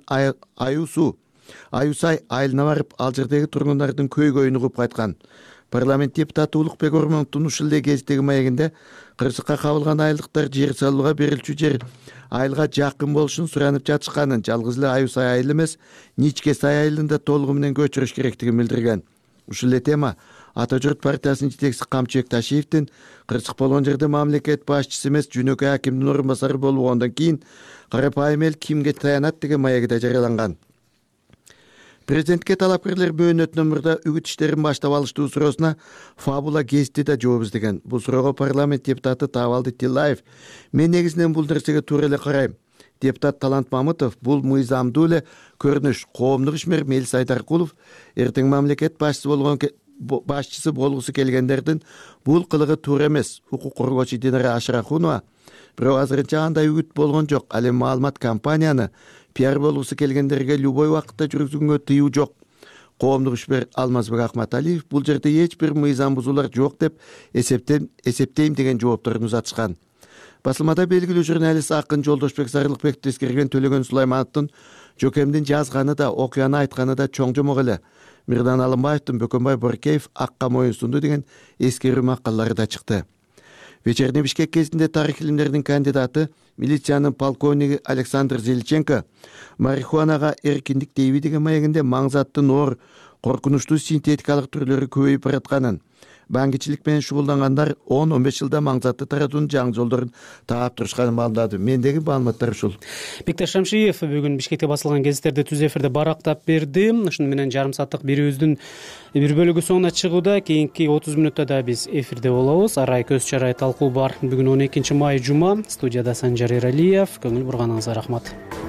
Аюсай айылына барып, ал жердеги тургундардын көйгөйүн угуп кайткан. Парламент депутаты Улукбек Ормоновдун ушул эле кездеги маегинде кырсыкка кабылган айылдыктар жер салууга берилчү жер айылга жакын болушун суранып жатышканын, жалгыз эле Аюсай айыл эмес, Ничкесай айылын да толугу менен көчүрүш керектигин билдирген. Ушул эле тема Ата журт партиясынын жетекчиси Камчыбек Ташиевдин кырсык болгон жерде мамлекет башчысы эмес, жөнөкөй акимдин орун басары болгондон кийин карапайым эл кимге таянат деген маегиде жарыяланган. Президентке талапкерлер мөөнөтүнөн мурда үгүт иштерин баштап алыштуу суроосуна Фабула гезити да жооп издеген. Бул суроого парламент депутаты Табалды Тиллаев: "Мен негизинен бул нерсеге туура эле карайм." Депутат Талант Мамытов: "Бул мыйзамдуу эле көрүнүш." Коомдук ишмер Мелис Айдаркулов: "Эртең мамлекет башчысы болгусу келгендердин бул кылыгы туура эмес." Укук коргоочу Динара Ашрахунова: "Бирок азырынча андай үгүт болгон жок. Ал эми маалымат кампанияны пиар болгусу келгендерге любой убакытта жүргүзүүгө тыюу жок." Коомдук ишмер Алмазбек Акматалиев: "Бул жерде эч бир мыйзам бузуулар жок деп эсептейм" деген жоопторун узатышкан. Басылмада белгилүү журналист акын Жолдошбек Зарылыкбекти эскерген Төлөгөн Сулаймановдун жокемдин жазганы да, окуяны айтканы да чоң жомок эле. Мирдан Алымбаевдин Бөкөнбай Боркеев акка моюн сунду деген эскерүү макалалары да чыкты. Вечерний Бишкек кезинде тарых илимдеринин кандидаты, милициянын полковниги Александр Зеличенко марихуанага эркиндик дейби деген маегинде маңзаттын оор, коркунучтуу синтетикалык түрлөрү көбөйүп баратканын, баңгичилик менен шугулдангандар 10-15 жылда маңзатты таратуунун жаңы жолдорун таап турушканын маалымдады. Мендеги маалыматтар ушул. Бекташ Шамшиев бүгүн Бишкекте басылган гезиттерди түз эфирде барактап берди. Ушуну менен жарым сааттык берүүбүздүн бир бөлүгү соңуна чыгууда. Кийинки 30 мүнөттө да биз эфирде болобуз. Арай көз чарай талкуу бар. Бүгүн 12 май жума. Студияда Санжар Эралиев. Көңүл бурганыңызга рахмат.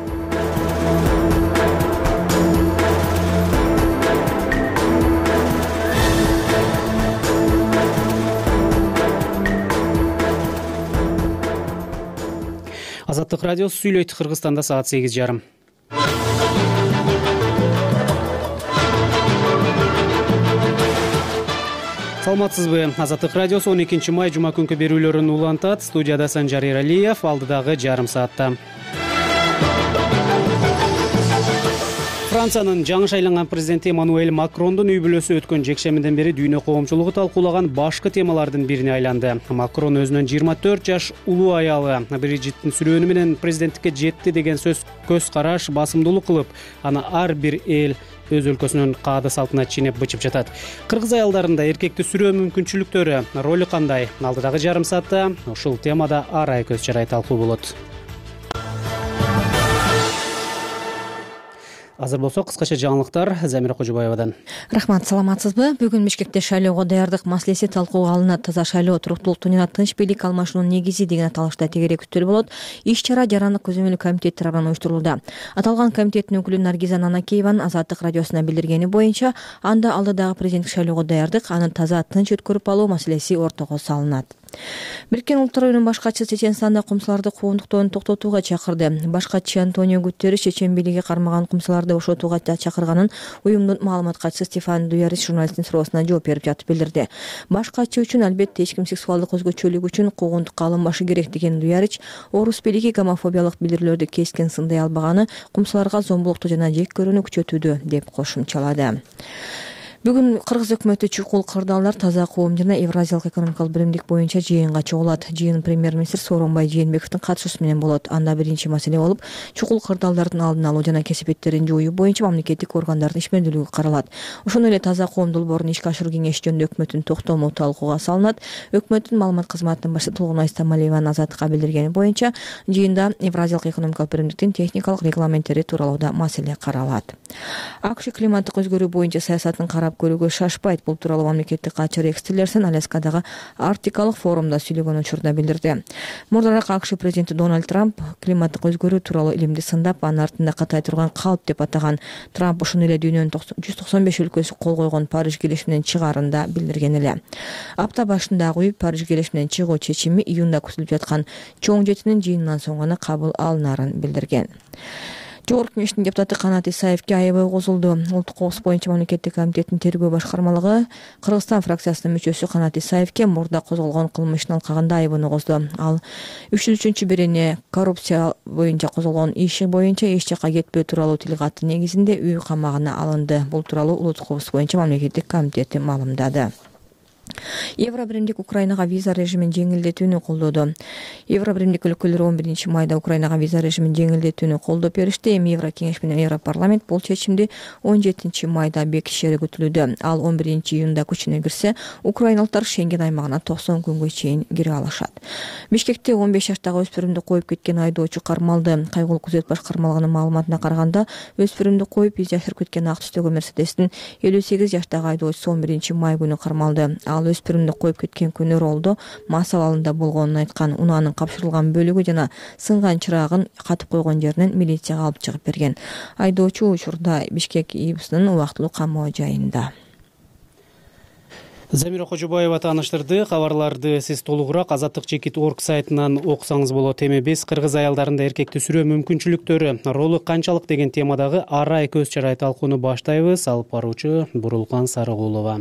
Азаттык радиосу сүйлөйт. Кыргызстанда саат 8:30. Саламатсызбы? Азаттык радиосу 12 май жума күнкү берүүлөрүн улантат. Студияда Санжар Эралиев, алдыдагы жарым саатта. Франциянын жаңы шайланган президенти Эммануэль Макрондун үй бүлөсү өткөн жекшемиден бери дүйнө коомчулугу талкуулаган башкы темалардын бирине айланды. Макрон өзүнүн 24 жаш улуу аялы Бриджиттин сүрөөнү менен президенттикке жетти деген көз караш басымдуулук кылып, аны ар бир эл өз өлкөсүнүн каада салтына чийнеп бычып жатат. Кыргыз аялдарында эркекти сүрөө мүмкүнчүлүктөрү, ролу кандай? Алдыдагы жарым саатта ушул темада арай көз чарай талкуу болот. Азыр болсо кыскача жаңылыктар Замира Кожобаевадан. Рахмат, саламатсызбы? Бүгүн Бишкекте шайлоого даярдык маселеси талкууга алынат. Таза шайлоо туруктуулуктун жана тынч бийлик алмашуунун негизи деген аталышта тегерек күтүлүп болот. Иш-чара жарандык көзөмөлү комитет тарабынан уюштурулууда. Аталган комитеттин өкүлү Наргиза Нанакееванын Азаттык радиосуна билдиргени боюнча, анда алдыдагы президенттик шайлоого даярдык, аны таза тынч өткөрүп алуу маселеси ортого салынат. Бириккен Улуттар уюмунун баш катчысы Чеченстанда кумсуларды куугунтуктоону токтотууга чакырды. Баш катчы Антонио Гутерриш чечен бийлиги кармаган кумсуларды бошотууга чакырганын уюмдун маалымат катчысы Стефан Дуярич журналисттин суроосуна жооп берип жатып билдирди. Баш катчы үчүн албетте эч ким сексуалдык өзгөчөлүк үчүн куугунтукка алынбашы керек деген Дуярич, орус бийлиги гомофобиялык билдирүүлөрдү кескен сындай албаганы кумсуларга зомбулукту жана жек көрүүнү күчөтүүдө деп кошумчалады. Бүгүн Кыргыз өкмөтү чукул кырдаалдар, таза коом жана Евразиялык экономикалык биримдик боюнча жыйынга чогулат. Жыйын премьер-министр Сооронбай Жээнбековдун катышуусу менен болот. Анда биринчи маселе болуп, чукул кырдаалдардын алдын алуу жана кесепеттерин жоюу боюнча мамлекеттик органдардын ишмердүүлүгү каралат. Ошондой эле таза коом долбоорун ишке ашыруу кеңеши жөнүндө өкмөттүн токтому талкууга салынат. Өкмөттүн маалымат кызматынын башчысы Толгонай Стамалиеванын Азаттыкка билдиргени боюнча, жыйында Евразиялык экономикалык биримдиктин техникалык регламенттери тууралуу да маселе каралат. АКШ климаттык өзгөрүү боюнча саясатын карап көрүүгө шашпайт. Бул тууралуу мамлекеттик катчы Рекс Тиллерсон Аляскадагы Арктикалык форумда сүйлөгөн учурда билдирди. Мурдараак АКШ президенти Дональд Трамп климаттык өзгөрүү тууралуу илимди сындап, анын артында катай турган калп деп атаган. Трамп ошондой эле дүйнөнүн 195 өлкөсү кол койгон Париж келишиминен чыгаарында билдирген эле. Апта башындагы үй Париж келишиминен чыгуу чечими июнда күтүлүп жаткан чоң жетинин жыйынынан соң гана кабыл алынарын билдирген. Жогорку кеңештин депутаты Канат Исаевке аябай козулду. Улуттук коопсуздук боюнча мамлекеттик комитеттин тергөө башкармалыгы Кыргызстан фракциясынын мүчөсү Канат Исаевке мурда козголгон кылмыштын алкагында айыбын козду. Ал 3-берене коррупция боюнча козголгон иши боюнча эч жака кетпөө тууралуу тил катты негизинде үй камагына алынды. Бул тууралуу улуттук коопсуздук боюнча мамлекеттик комитети маалымдады. Евробиримдик Украинага виза режимин жеңилдетүүнү колдоду. Евробиримдик өлкөлөр 11 майда Украинага виза режимин жеңилдетүүнү колдоп беришти. Эми Еврокеңеш менен Европарламент бул чечимди 17 майда бекитишери күтүлүүдө. Ал 11 июнда күчүнө кирсе, украиналыктар Шенген аймагына 90 күнгө чейин кире алышат. Бишкекте 15 жаштагы өспүрүмдү коюп кеткен айдоочу кармалды. Кайгылуу күзөт башкармалыгынын маалыматына караганда, өспүрүмдү коюп из жашырып кеткен ак түстөгү Мерседестин 58 жаштагы айдоочусу 11 май күнү кармалды. Ал өспүрүмдү коюп кеткен күнү ролдо мас абалында болгонун айткан. Унаанын капшырылган бөлүгү жана сынган чырагын катып койгон жеринен милицияга алып чыгып берген. Айдоочу учурда Бишкек ИИБСынын убактылуу камоо жайында. Замира Кожобаева тааныштырды. Кабарларды сиз толугураак Азаттык.org сайтынан окусаңыз болот. Эми биз кыргыз аялдарында эркекти сүрөө мүмкүнчүлүктөрү, ролу канчалык деген темадагы арай көз чарай талкууну баштайбыз. Алып баруучу Бурулкан Сарыгулова.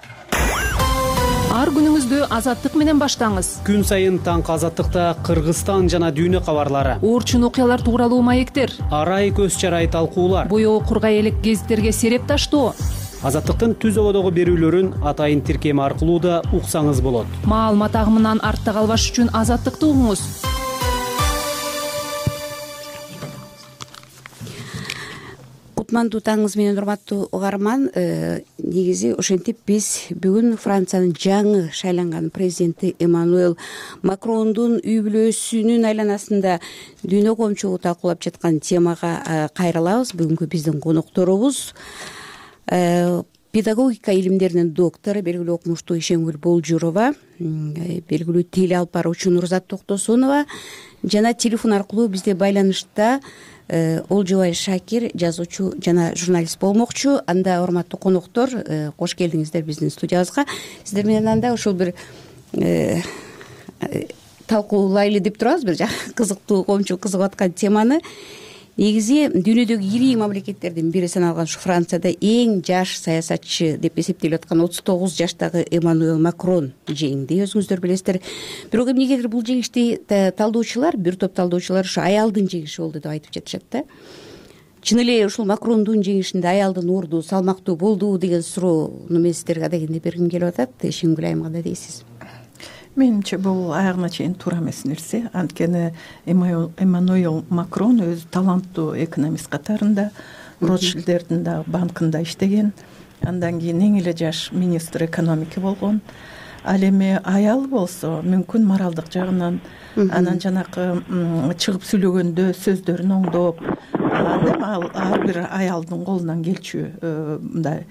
Ар күнүңүздү Азаттык менен баштаңыз. Күн сайын таңкы Азаттыкта Кыргызстан жана дүйнө кабарлары, орчун окуялар тууралуу маектер, арай көз чарай талкуулар, боёгу кургай элек гезиттерге сереп таштоо. Азаттыктын түз ободогу берүүлөрүн атайын тиркеми аркылуу да уксаңыз болот. Маалымат агымынан артта калбаш үчүн Азаттыкты угуңуз. кутмандуу таңыңыз менен урматтуу угарман. Негизи ошентип биз бүгүн Франциянын жаңы шайланган президенти Эммануэль Макрондун үй бүлөсүнүн айланасында дүйнө коомчулугу талкуулап жаткан темага кайрылабыз. Бүгүнкү биздин конокторубуз педагогика илимдеринин доктору, белгилүү окумуштуу Ишенгүл Болжурова, белгилүү тил алып баруучу Нурзат Токтосунова жана телефон аркылуу бизде байланышта Олжобай Шакир, жазуучу жана журналист болмокчу. Анда урматтуу коноктор, кош келдиңиздер биздин студиябызга. Сиздер менен анда ушул бир талкуулайлы деп турабыз, бир кызыктуу, коомчулук кызыгып аткан теманы. Негизи дүйнөдөгү ири мамлекеттердин бири саналган ушу Францияда эң жаш саясатчы деп эсептелип аткан 39 жаштагы Эммануэль Макрон жеңди, өзүңүздөр билесиздер. Бирок эмнегедир бул жеңишти талдоочулар, бир топ талдоочулар ушу аялдын жеңиши болду деп айтып жатышат да. Чын эле ушул Макрондун жеңишинде аялдын орду салмактуу болдубу деген суроону мен сиздерге адегенде бергим келип атат. Ишенгүл айым, кандай дейсиз? Менимче бул аягына чейин туура эмес нерсе. Анткени Эммануэль Макрон өзү таланттуу экономист катарында, Ротшильдердин да банкында иштеген. Андан кийин эң эле жаш министр экономики болгон. Ал эми аялы болсо мүмкүн моралдык жагынан, анан жанакы чыгып сүйлөгөндө сөздөрүн оңдоп, ал ар бир аялдын колунан келчү мындай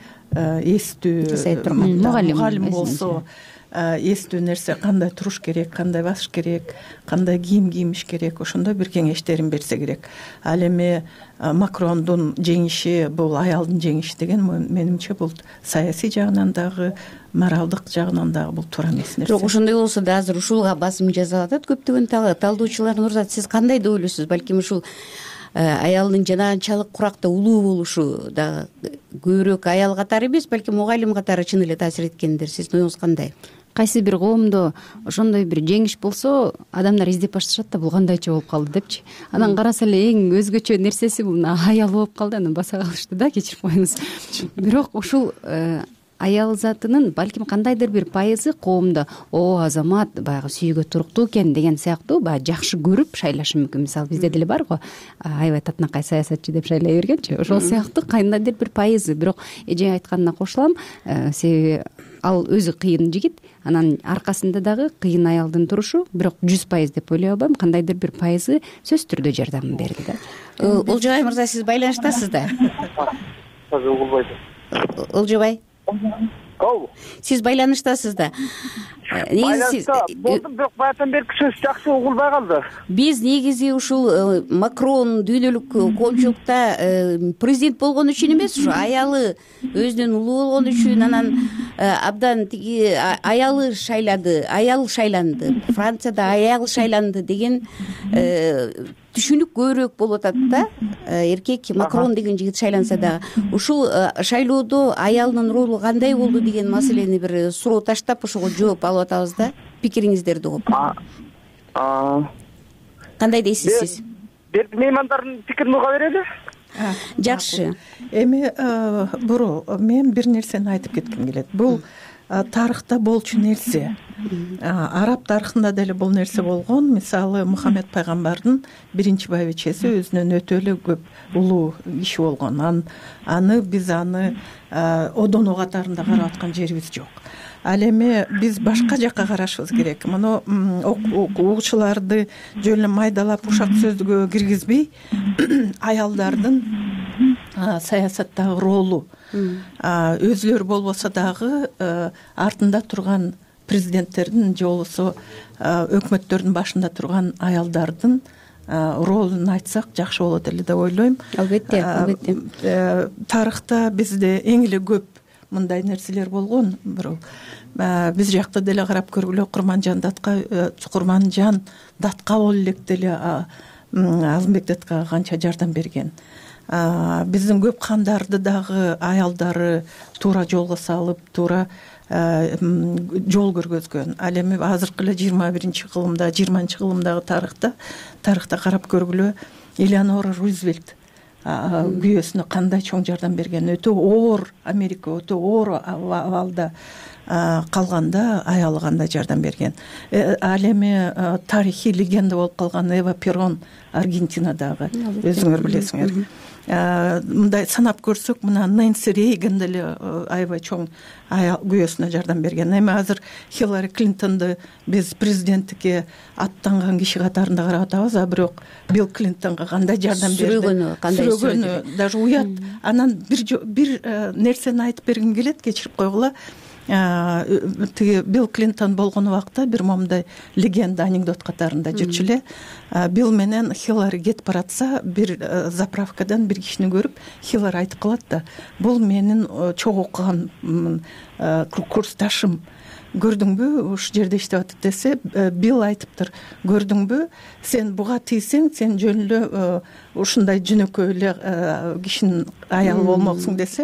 эстүү мугалим болсо эстүү нерсе, кандай туруш керек, кандай басыш керек, кандай кийим киймиш керек, ошондой бир кеңештерин берсе керек. Ал эми Макрондун жеңиши бул аялдын жеңиши деген менимче бул саясий жагынан дагы, моралдык жагынан дагы бул туура эмес нерсе. Бирок ошондой болсо да азыр ушулга басым жасалып атат көптөгөн талдоочулар. Нурзат, сиз кандай деп ойлойсуз? Балким ушул аялдын жанаанчалык куракта улуу болушу дагы көбүрөөк аял катары эмес, балким мугалим катары чын эле таасир эткендир. Сиздин оюңуз кандай? Кайсы бир коомдо ошондой бир жеңиш болсо, адамдар издеп башташат да, бул кандайча болуп калды депчи. Анан караса эле эң өзгөчө нерсеси бул аял болуп калды, анан баса калышты да, кечирип коюңуз. Бирок ушул аял затынын балким кандайдыр бир пайызы коомдо азамат баягы сүйгө туруктуу экен деген сыяктуу баягы жакшы көрүп шайлашы мүмкүн. Мисалы бизде деле бар го, аябай татынакай саясатчы деп шайлай бергенчи. Ошол сыяктуу кандайдыр бир пайызы. Бирок эже айтканына кошулам, себеби ал өзү кыйын жигит, анан аркасында дагы кыйын аялдын турушу, бирок 100% деп ойлой албайм, кандайдыр бир пайызы сөзсүз түрдө жардам берди да. Олжобай мырза, сиз байланыштасыз да? Олжобай, сиз байланыштасыз да? Болдум, бирок баягыдан берки сөз жакшы угулбай калды. Биз негизи ушул Макрон дүйнөлүк коомчулукта президент болгон үчүн эмес, ушу аялы өзүнүн улуу болгон үчүн, анан абдан тиги аялы шайлады, аял шайланды, Францияда аял шайланды деген түшүнүк көбүрөөк болуп атат да. Эркек Макрон деген жигит шайланса дагы ушул шайлоодо аялдын ролу кандай болду деген маселени бир суроо таштап, ошого жооп алып атабыз да. Пикириңиздерди угуп. Кандай дейсиз сиз? Меймандардын пикирин уга берели. Жакшы. Эми мен бир нерсени айтып кетким келет. Бул тарыхта болчу нерсе. Араб тарыхында деле бул нерсе болгон. Мисалы Мухаммед пайгамбардын биринчи байбичеси өзүнөн өтө эле көп улуу киши болгон. Биз аны одону катарында карап аткан жерибиз жок. Ал эми биз башка жакка карашыбыз керек. Муну окуучуларды жөн эле майдалап ушак сөзгө киргизбей, аялдардын саясаттагы ролу, өзүлөрү болбосо дагы артында турган президенттердин же болбосо өкмөттөрдүн башында турган аялдардын ролун айтсак жакшы болот эле деп ойлойм. Албетте. Тарыхта бизде эң эле көп мындай нерселер болгон. Биз жакта деле карап көргүлө, Курманжан Даткабыл элек деле Азымбек Даткага канча жардам берген. Биздин көп хандарды дагы аялдары туура жолго салып, туура жол көргөзгөн. Ал эми азыркы эле 21-кылымда, 20-кылымдагы тарыхта карап көргүлө, Элеонора Рузвельт күйөөсүнө кандай чоң жардам берген. Өтө оор, Америка өтө оор абалда калганда аялы кандай жардам берген. Ал эми тарыхый легенда болуп калган Эва Перон Аргентинадагы, өзүңөр билесиңер. мындай санап көрсөк, мына Нэнси Рейган деле аябай чоң аял күйөөсүнө жардам берген. Эми азыр Хиллари Клинтонду биз президенттикке аттанган киши катарында карап атабыз, а бирок Билл Клинтонго кандай жардам берди, сүрөгөнү даже уят. Анан бир нерсени айтып бергим келет, кечирип койгула. Тиги Билл Клинтон болгон убакта бир момундай легенда, анекдот катарында жүрчү эле. Билл менен Хиллари кетип баратса, бир заправкадан бир кишини көрүп, Хиллари айтып калат да: бул менин чогуу окуган курсташым. Көрдүңбү, ушу жерде иштеп атат десе, Билл айтыптыр: көрдүңбү, сен буга тийсең, сен жөн эле ушундай жөнөкөй эле кишинин аялы болмоксуң десе,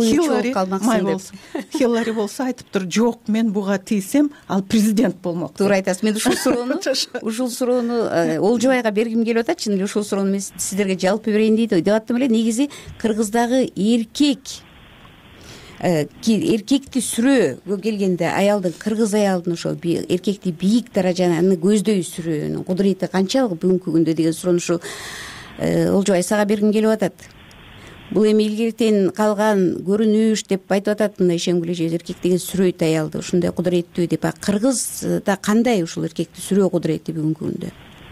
Хиллари болсо айтыптыр: жок, мен буга тийсем, ал президент болмок. Туура айтасыз. Мен ушул суроону Олжобайга бергим келип атат. Чын эле ушул суроону мен сиздерге жалпы берейин деп аттым эле. Негизи Кыргыздагы эркекти сүрөөгө келгенде аялдын, кыргыз аялдын ошо эркекти бийик даражаны көздөй сүрөөнүн кудурети канчалык бүгүнкү күндө деген суроону ушу Олжобай сага бергим келип атат. Бул эми илгертен калган көрүнүш деп айтып атат, мындай ишенгүлөж эркек деген сүрөйт аялды, ушундай кудуреттүү деп. Кыргызда кандай ушул эркекти сүрөө кудурети бүгүнкү күндө?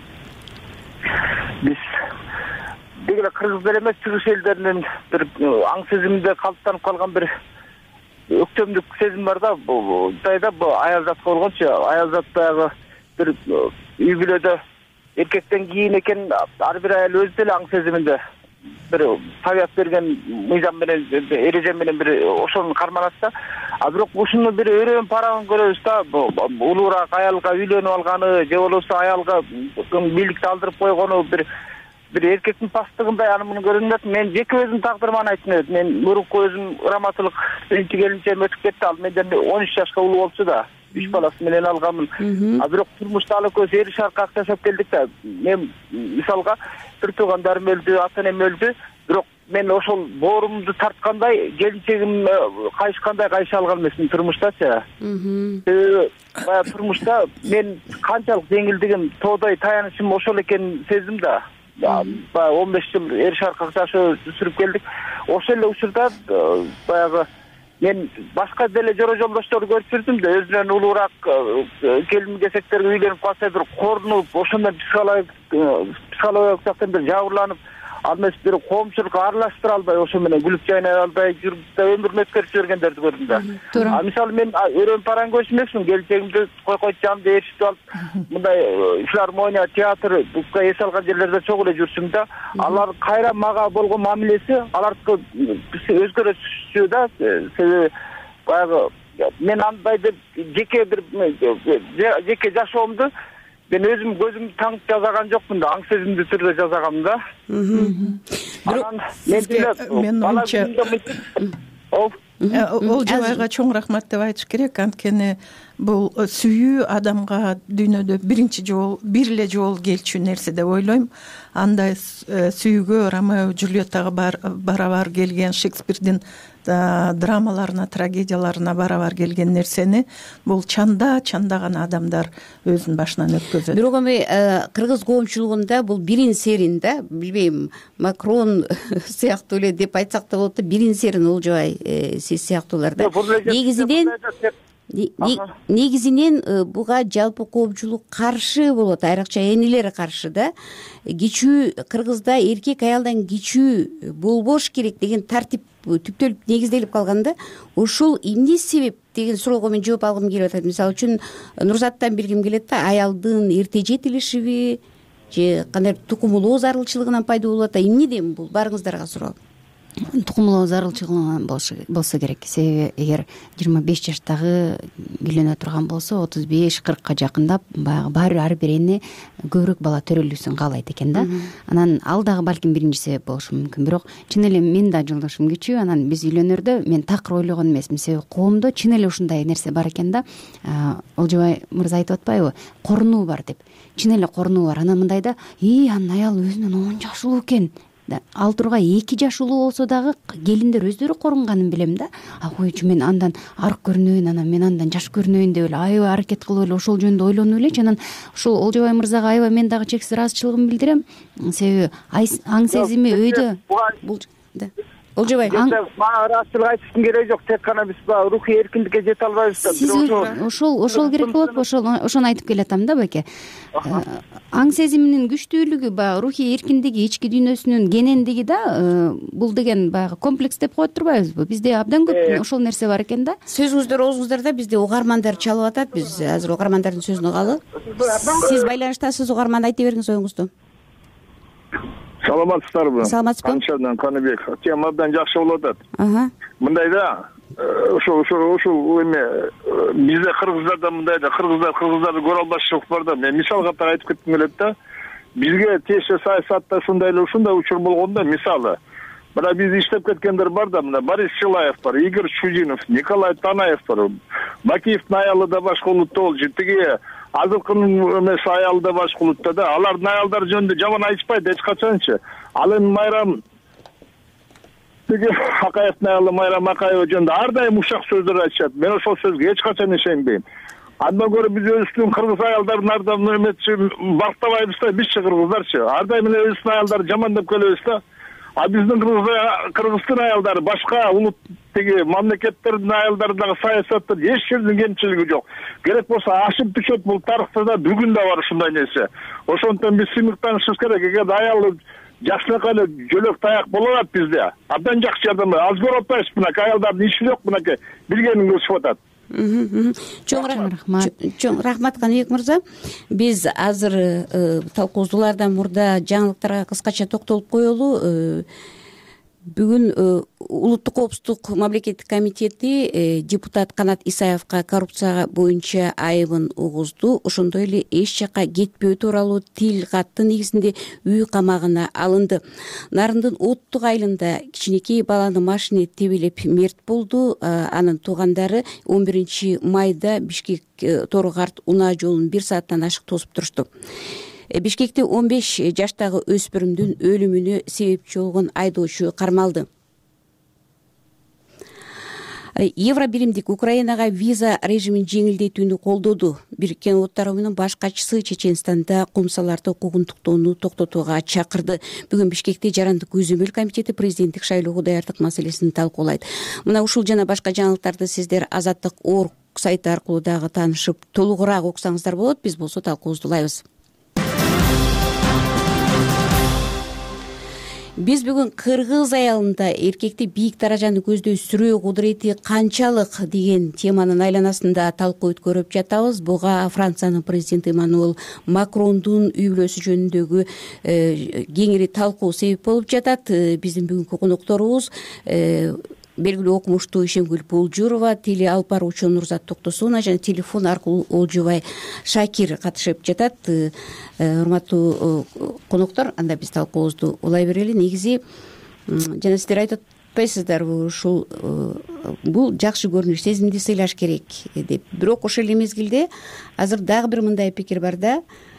Биз дегеле кыргыз эле эмес, чыгыш элдеринин бир аң сезиминде калыптанып калган бир өктөмдүк сезим бар да. Жайда аял затка болгончу, аял зат баягы бир үй бүлөдө эркектен кийин экен, ар бир аял өзү деле аң сезиминде бир табият берген мыйзам менен, эреже менен бир ошону карманат да. А бирок ушуну бир өрөөн парагын көрөбүз да. Улуураак аялга үйлөнүп алганы же болбосо аялга бийликти алдырып койгону бир эркектин пасттыгындай аны көрүнөт. Мен жеке өзүм тагдырыман айтып элем. Мен мурунку өзүм раматылык биринчи келинчем өтүп кетти. Ал менден 13 жашка улуу болчу да. 3 баласы менен алганмын. А бирок турмушта ал экөөбүз эр шаркак жашап келдик да. Мен мисалга бир туугандарым өлдү, ата энем өлдү. Бирок мен ошол боорумду тарткандай, келинчегим кайышкандай кайыша алган эмесмин турмуштачы. Баягы турмушта мен канчалык жеңилдигим, тоодой таянычым ошол экенин сездим да. Баягы 15 жыл эр шаркак жашоо сүрүп келдик. Ошол эле учурда баягы мен башка деле жора жолдоштор көрүп жүрдүм да, өзүнөн улуураак келин кесектерге үйлөнүп калса бир корунуп, ошондон психологиялык жактан бир жабырланып, ал эмес бир коомчулукка аралаштыра албай, ошо менен күлүп жайнай албай жүрүп да өмүрүн өткөрүп жибергендерди көрдүм да. А мисалы мен өрөөн параң көрүш эмесмин, келечегимди койкойт жанымда ээрчитип алып, мындай филармония, театр, букка эс алган жерлерде чогуу эле жүрсүм да. Алар кайра мага болгон мамилеси алардыкы өзгөрөчү да. Себеби баягы мен андай деп жеке жашоомду мен өзүм көзүмдү таңып жазаган жокмун да, аң сезимдүү түрдө жазаганмын да. Мен оюмча Олжобайга чоң рахмат деп айтыш керек. Анткени бул сүйүү адамга дүйнөдө бир эле жолу келчү нерсе деп ойлойм. Андай сүйүүгө Ромео Джульеттага барабар келген, Шекспирдин драмаларына, трагедияларына барабар келген нерсени бул чандаган адамдар өзүнүн башынан өткөзөт. Бирок эми кыргыз коомчулугунда бул бирин серин да, билбейм, Макрон сыяктуу эле деп айтсак да болот да, бирин серин Олжобай сиз сыяктуулар да. Негизинен буга жалпы коомчулук каршы болот, айрыкча энелер каршы да. Кичүү Кыргызда эркек аялдан кичүү болбош керек деген тартип түптөлүп негизделип калганда, ушул эмне себеп деген суроого мен жооп алгым келип атат. Мисалы үчүн Нурзаттан билгим келет да, аялдын эрте жетилишиби же кандай тукумулоо зарылчылыгынан пайда болуп атат, эмнеден бул? Барыңыздарга суроо. Тукумулоо зарылчылыгынан болсо керек. Себеби эгер 25 жаштагы үйлөнө турган болсо, 35-40 жакындап баягы ар бир эне көбүрөөк бала төрөлүүсүн каалайт экен да. Анан ал дагы балким биринчи себеп болушу мүмкүн. Бирок чын эле мен да жолдошум кичүү, анан биз үйлөнөрдө мен такыр ойлогон эмесмин. Себеби коомдо чын эле ушундай нерсе бар экен да. Олжобай мырза айтып атпайбы, корунуу бар деп. Чын эле корунуу бар. Анан мындай да, анын аялы өзүнөн 10 жаш улуу экен. ал тургай 2 жаш улуу болсо дагы келиндер өздөрү корунганын билем да. Койчу мен андан арык көрүнөйүн, анан мен андан жаш көрүнөйүн деп эле аябай аракет кылып эле ошол жөнүндө ойлонуп элечи. Анан ушул Олжобай мырзага аябай мен дагы чексиз ыраазычылыгымды билдирем. Себеби аң сезими өйдө бул Олжобай мага ыраазычылык айтыштын кереги жок. Тек гана биз рухий эркиндикке жете албайбыз да. Ошол керек болот. Ошону айтып келатам да байке. Аң сезиминин күчтүүлүгү, баягы рухий эркиндиги, ички дүйнөсүнүн кенендиги да бул деген баягы комплекс деп коет турбайбызбы? Бизде абдан көп ошол нерсе бар экен да. Сөзүңүздөр оозуңуздарда бизде угармандар чалып атат. Биз азыр угармандардын сөзүн угалы. Сиз байланыштасыз, угарман айта бериңиз оюңузду. Саламатсыздарбы? Саламатсызбы? Канчадан Каныбек. Тема абдан жакшы болуп атат. Мындайда ошол эме бизде кыргыздарда мындайда кыргыздарды көрө албашчылык бар да. Мен мисал катары айтып кетким келет да. Бизге тиешелүү саясатта ушундай учур болгондо, мисалы, мына биз иштеп кеткендер бар да, мына Борис Силаев бар, Игорь Чудинов, Николай Танаев бар. Бакиевдин аялы да башка улутта болчу. Тиги азыркынын эмеси аялы да башка улутта да. Алардын аялдары жөнүндө жаман айтышпайт эч качанчы. Ал эми Майрам Акаевдин аялы Майрам Акаева жөнүндө ар дайым ушак сөздөр айтышат. Мен ошол сөзгө эч качан ишенбейм. Андан көрө биз өзүбүздүн кыргыз аялдарын ар дайым эметчи бактабайбыз да, бизчи кыргыздарчы. Ар дайым эле өзүбүздүн аялдарды жамандап келебиз да. А биздин кыргыздын аялдары башка улут тиги мамлекеттердин аялдары дагы саясатта эч жердин кемчилиги жок. Керек болсо ашып түшөт, бул тарыхта да бүгүн да бар ушундай нерсе. Ошондон биз сыймыктанышыбыз керек. Эгер аялы жакшынакай эле жөлөк таяк боло алат бизде, абдан жакшы жардам. Аз көрүп атпайбыз, мынакей аялдардын иши жок, мынакей билгенин кылышып атат. Чоң рахмат Каныбек мырза. Биз азыр талкуубуздардан мурда жаңылыктарга кыскача токтолуп коелу. Бүгүн улуттук коопсуздук мамлекеттик комитети депутат Канат Исаевка коррупция боюнча айыбын угузду. Ошондой эле эч жака кетпөө тууралуу тил катты негизинде үй камагына алынды. Нарындын Оттук айылында кичинекей баланы машина тебелеп мерт болду. Анын туугандары 11 майда Бишкек Тору-Карт унаа жолун 1 сааттан ашык тосуп турушту. Бишкекте 15 жаштагы өспүрүмдүн өлүмүнө себепчи болгон айдоочу кармалды. Евробиримдик Украинага виза режимин жеңилдетүүнү колдоду. Бириккен Улуттар уюмунун баш катчысы Чеченстанда кумсаларды укугунтуктоону токтотууга чакырды. Бүгүн Бишкекте Жарандык Көзөмөл комитети президенттик шайлоого даярдык маселесин талкуулайт. Мына ушул жана башка жаңылыктарды сиздер Азаттык.org сайты аркылуу дагы таанышып, толугураак окусаңыздар болот. Биз болсо талкуубузду улайбыз. Биз бүгүн кыргыз аялында эркекти бийик даражаны көздөй сүрөө кудурети канчалык деген теманын айланасында талкуу өткөрүп жатабыз. Буга Франциянын президенти Эммануэль Макрондун үй бүлөсү жөнүндөгү кеңири талкуу себеп болуп жатат. Биздин бүгүнкү конокторубуз белгилүү окумуштуу Ишенгүл Болжурова, теле алып баруучу Нурзат Токтосунова жана телефон аркылуу Олжобай Шакир катышып жатат. Урматтуу коноктор, анда биз талкуубузду улай берели. Негизи жана сиздер айтып атпайсыздарбы, ушул бул жакшы көрүнүш, сезимди сыйлаш керек деп. Бирок ошол эле мезгилде азыр дагы бир мындай пикир бар да,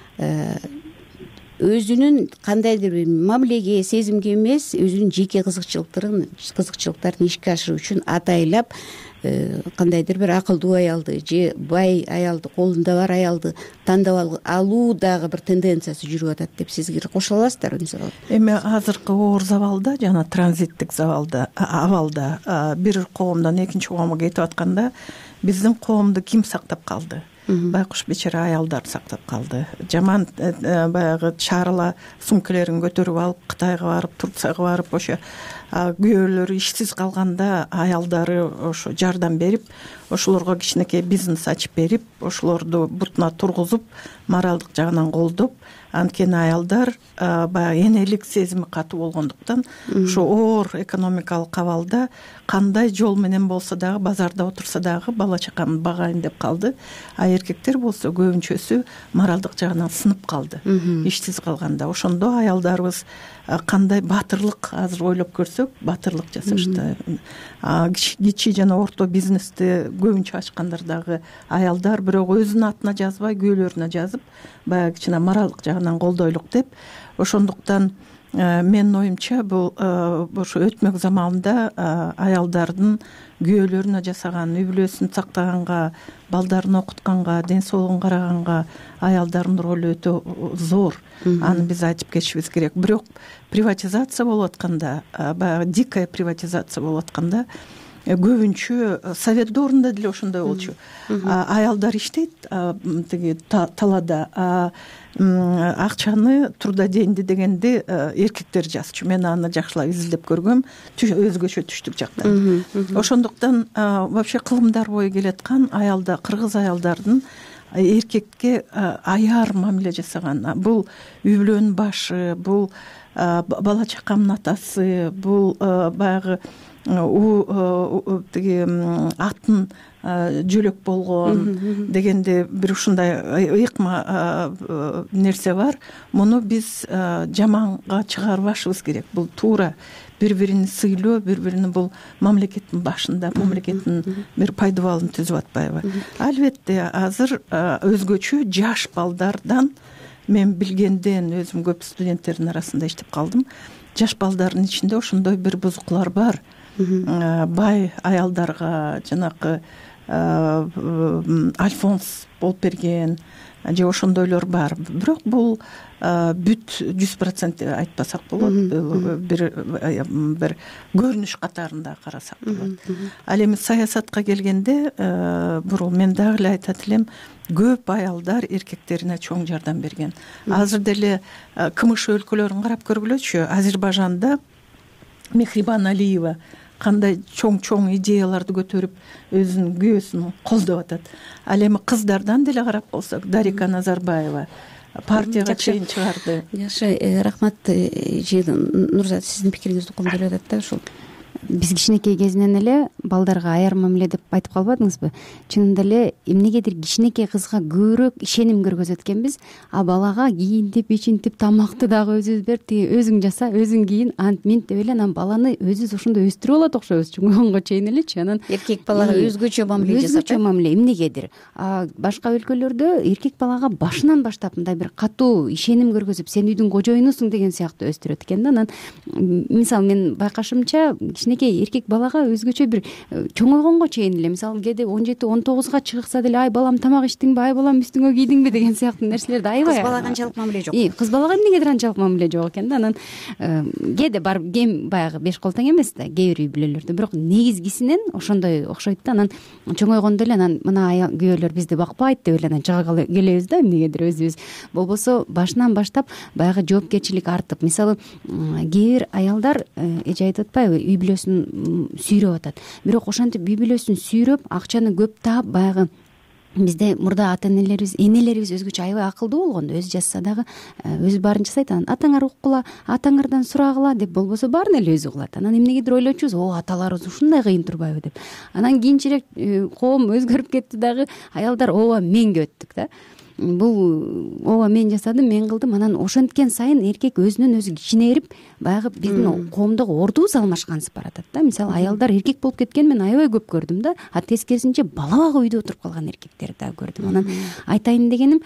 өзүнүн кандайдыр бир мамилеге, сезимге эмес, өзүнүн жеке кызыкчылыктарын ишке ашыруу үчүн атайлап кандайдыр бир акылдуу аялды же бай аялды, колунда бар аялды тандап алуу дагы бир тенденциясы жүрүп атат деп сиз кошула аласыздарбы? Эми азыркы оор забалда жана транзиттик абалда бир коомдон экинчи коомго кетип атканда биздин коомду ким сактап калды? Байкуш бечара аялдар сактап калды. Жаман баягы чарыла сумкалерин көтөрүп алып Кытайга барып, Турцияга барып, ошо күйөөлөрү ишсиз калганда аялдары ошо жардам берип, ошолорго кичинекей бизнес ачып берип, ошолорду бутуна тургузуп, моралдык жагынан колдоп, анткени аялдар баягы энелик сезими катуу болгондуктан ошо оор экономикалык абалда кандай жол менен болсо дагы, базарда отурса дагы бала чакамды багайын деп калды. А эркектер болсо көбүнчөсү моралдык жагынан сынып калды, ишсиз калганда. Ошондо аялдарыбыз кандай батырлык, азыр ойлоп көрсөк, батырлык жасашты. Кичи жана орто бизнести көбүнчө ачкандар дагы аялдар, бирок өзүнүн атына жазбай, күйөөлөрүнө жазып, баягы кичине моралдык жагынан колдойлук деп. Ошондуктан менин оюмча бул ошо өтмөк заманда аялдардын күйөөлөрүнө жасаган, үй бүлөсүн сактаганга, балдарын окутканга, ден соолугун караганга аялдардын ролу өтө зор. Аны биз айтып кетишибиз керек. Бирок приватизация болуп атканда, баягы дикая приватизация болуп атканда көбүнчө совет доорунда деле ошондой болчу. Аялдар иштейт тиги талаада, акчаны трудоденьди дегенди эркектер жазчу. Мен аны жакшылап изилдеп көргөм, өзгөчө түштүк жакта. Ошондуктан вообще кылымдар бою келаткан аялда, кыргыз аялдардын эркекке аяр мамиле жасаган. Бул үй бүлөнүн башы, бул бала чакамдын атасы, бул баягы тиги атын жөлөк болгон дегенде бир ушундай ыйыкма нерсе бар. Муну биз жаманга чыгарбашыбыз керек. Бул туура бири-бирин сыйлоо, бири-бирини бул мамлекеттин башында, мамлекеттин бир пайдубалын түзүп атпайбы? Албетте азыр өзгөчө жаш балдардан мен билгенден, өзүм көп студенттердин арасында иштеп калдым. Жаш балдардын ичинде ошондой бир бузуклар бар. Бай аялдарга жанакы альфонс болуп берген же ошондойлор бар. Бирок бул бүт 100% айтпасак болот. Бир көрүнүш катарында карасак болот. Ал эми саясатка келгенде бурул мен дагы эле айтат элем, көп аялдар эркектерине чоң жардам берген. Азыр деле КМШ өлкөлөрүн карап көргүлөчү. Азербайжанда Мехрибан Алиева кандай чоң идеяларды көтөрүп өзүнүн күйөөсүн колдоп атат. Ал эми кыздардан деле карап болсок, Дарика Назарбаева партияга чейин чыгарды. Жакшы, рахмат. Нурзат, сиздин пикириңизди уккум келип атат да, ушул биз кичинекей кезинен эле балдарга аяр мамиле деп айтып калбадыңызбы? Чынында эле эмнегедир кичинекей кызга көбүрөөк ишеним көргөзөт экенбиз, а балага кийинтип, ичинтип, тамакты дагы өзүбүз берип, өзүң жаса, өзүң кийин, ант минт деп эле анан баланы өзүбүз ошондой өстүрүп алат окшойбуз, чоңойгонго чейин элечи. Анан эркек балага өзгөчө мамиле жасап, өзгөчө мамиле эмнегедир. Башка өлкөлөрдө эркек балага башынан баштап мындай бир катуу ишеним көргөзүп, сен үйдүн кожоюнусуң деген сыяктуу өстүрөт экен да. Анан мисалы мен байкашымча кичинекей эркек балага өзгөчө бир чоңойгонго чейин эле, мисалы кээде 17-19 чыкса деле, ай балам тамак иштиңби, ай балам үстүңө кийдиңби деген сыяктуу нерселерди аябай. Кыз балага анчалык мамиле жок. Кыз балага эмнегедир анчалык мамиле жок экен да. Анан кээде бар кем баягы беш кол тең эмес да, кээ бир үй бүлөлөрдө, бирок негизгисинен ошондой окшойт да. Анан чоңойгондо эле анан мына аял күйөөлөр бизди бакпайт деп эле анан чыга келебиз да, эмнегедир өзүбүз. Болбосо башынан баштап баягы жоопкерчилик артып, мисалы кээ бир аялдар эже айтып атпайбы, үй бүлөсүн сүйрөп атат. Бирок ошентип үй бүлөсүн сүйрөп, акчаны көп таап, баягы бизде мурда ата-энелерибиз, энелерибиз өзгөчө аябай акылдуу болгондо, өзү жасса дагы өзү баарын жасайт. Анан атаңар уккула, атаңардан сурагыла деп, болбосо баарын эле өзү кылат. Анан эмнегедир ойлочубуз, аталарыбыз ушундай кыйын турбайбы деп. Анан кийинчерээк коом өзгөрүп кетти дагы, аялдар ооба менге өттүк да. Бул ооба мен жасадым, мен кылдым. Анан ошенткен сайын эркек өзүнөн өзү кичинерип, баягы биздин коомдогу ордубуз алмашкансып баратат да. Мисалы аялдар эркек болуп кеткен мен аябай көп көрдүм да. А тескерисинче бала багып үйдө отуруп калган эркектерди дагы көрдүм. Анан айтайын дегеним,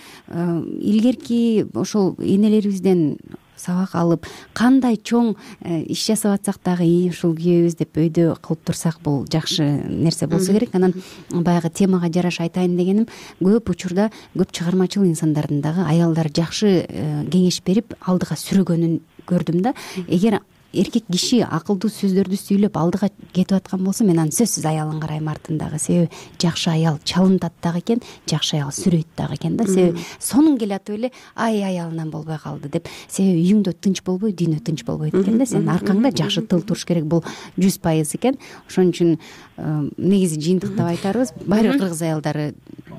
илгерки ошол энелерибизден сабак алып, кандай чоң иш жасап атсак дагы ушул күйөөбүз деп өйдө кылып турсак, бул жакшы нерсе болсо керек. Анан баягы темага жараша айтайын дегеним, көп учурда көп чыгармачыл инсандардын дагы аялдар жакшы кеңеш берип алдыга сүрөгөнүн көрдүм да. Эгер эркек киши акылдуу сөздөрдү сүйлөп алдыга кетип аткан болсо, мен аны сөзсүз аялын карайм артындагы. Себеби жакшы аял чалынтат дагы экен, жакшы аял сүрөйт дагы экен да. Себеби сонун келатып эле ай аялынан болбой калды деп. Себеби үйүңдө тынч болбой, дүйнө тынч болбойт экен да. Сен аркаңда жакшы тыл туруш керек. Бул 100% экен. Ошон үчүн негизи жыйынтыктап айтарыбыз, баары бир кыргыз аялдары.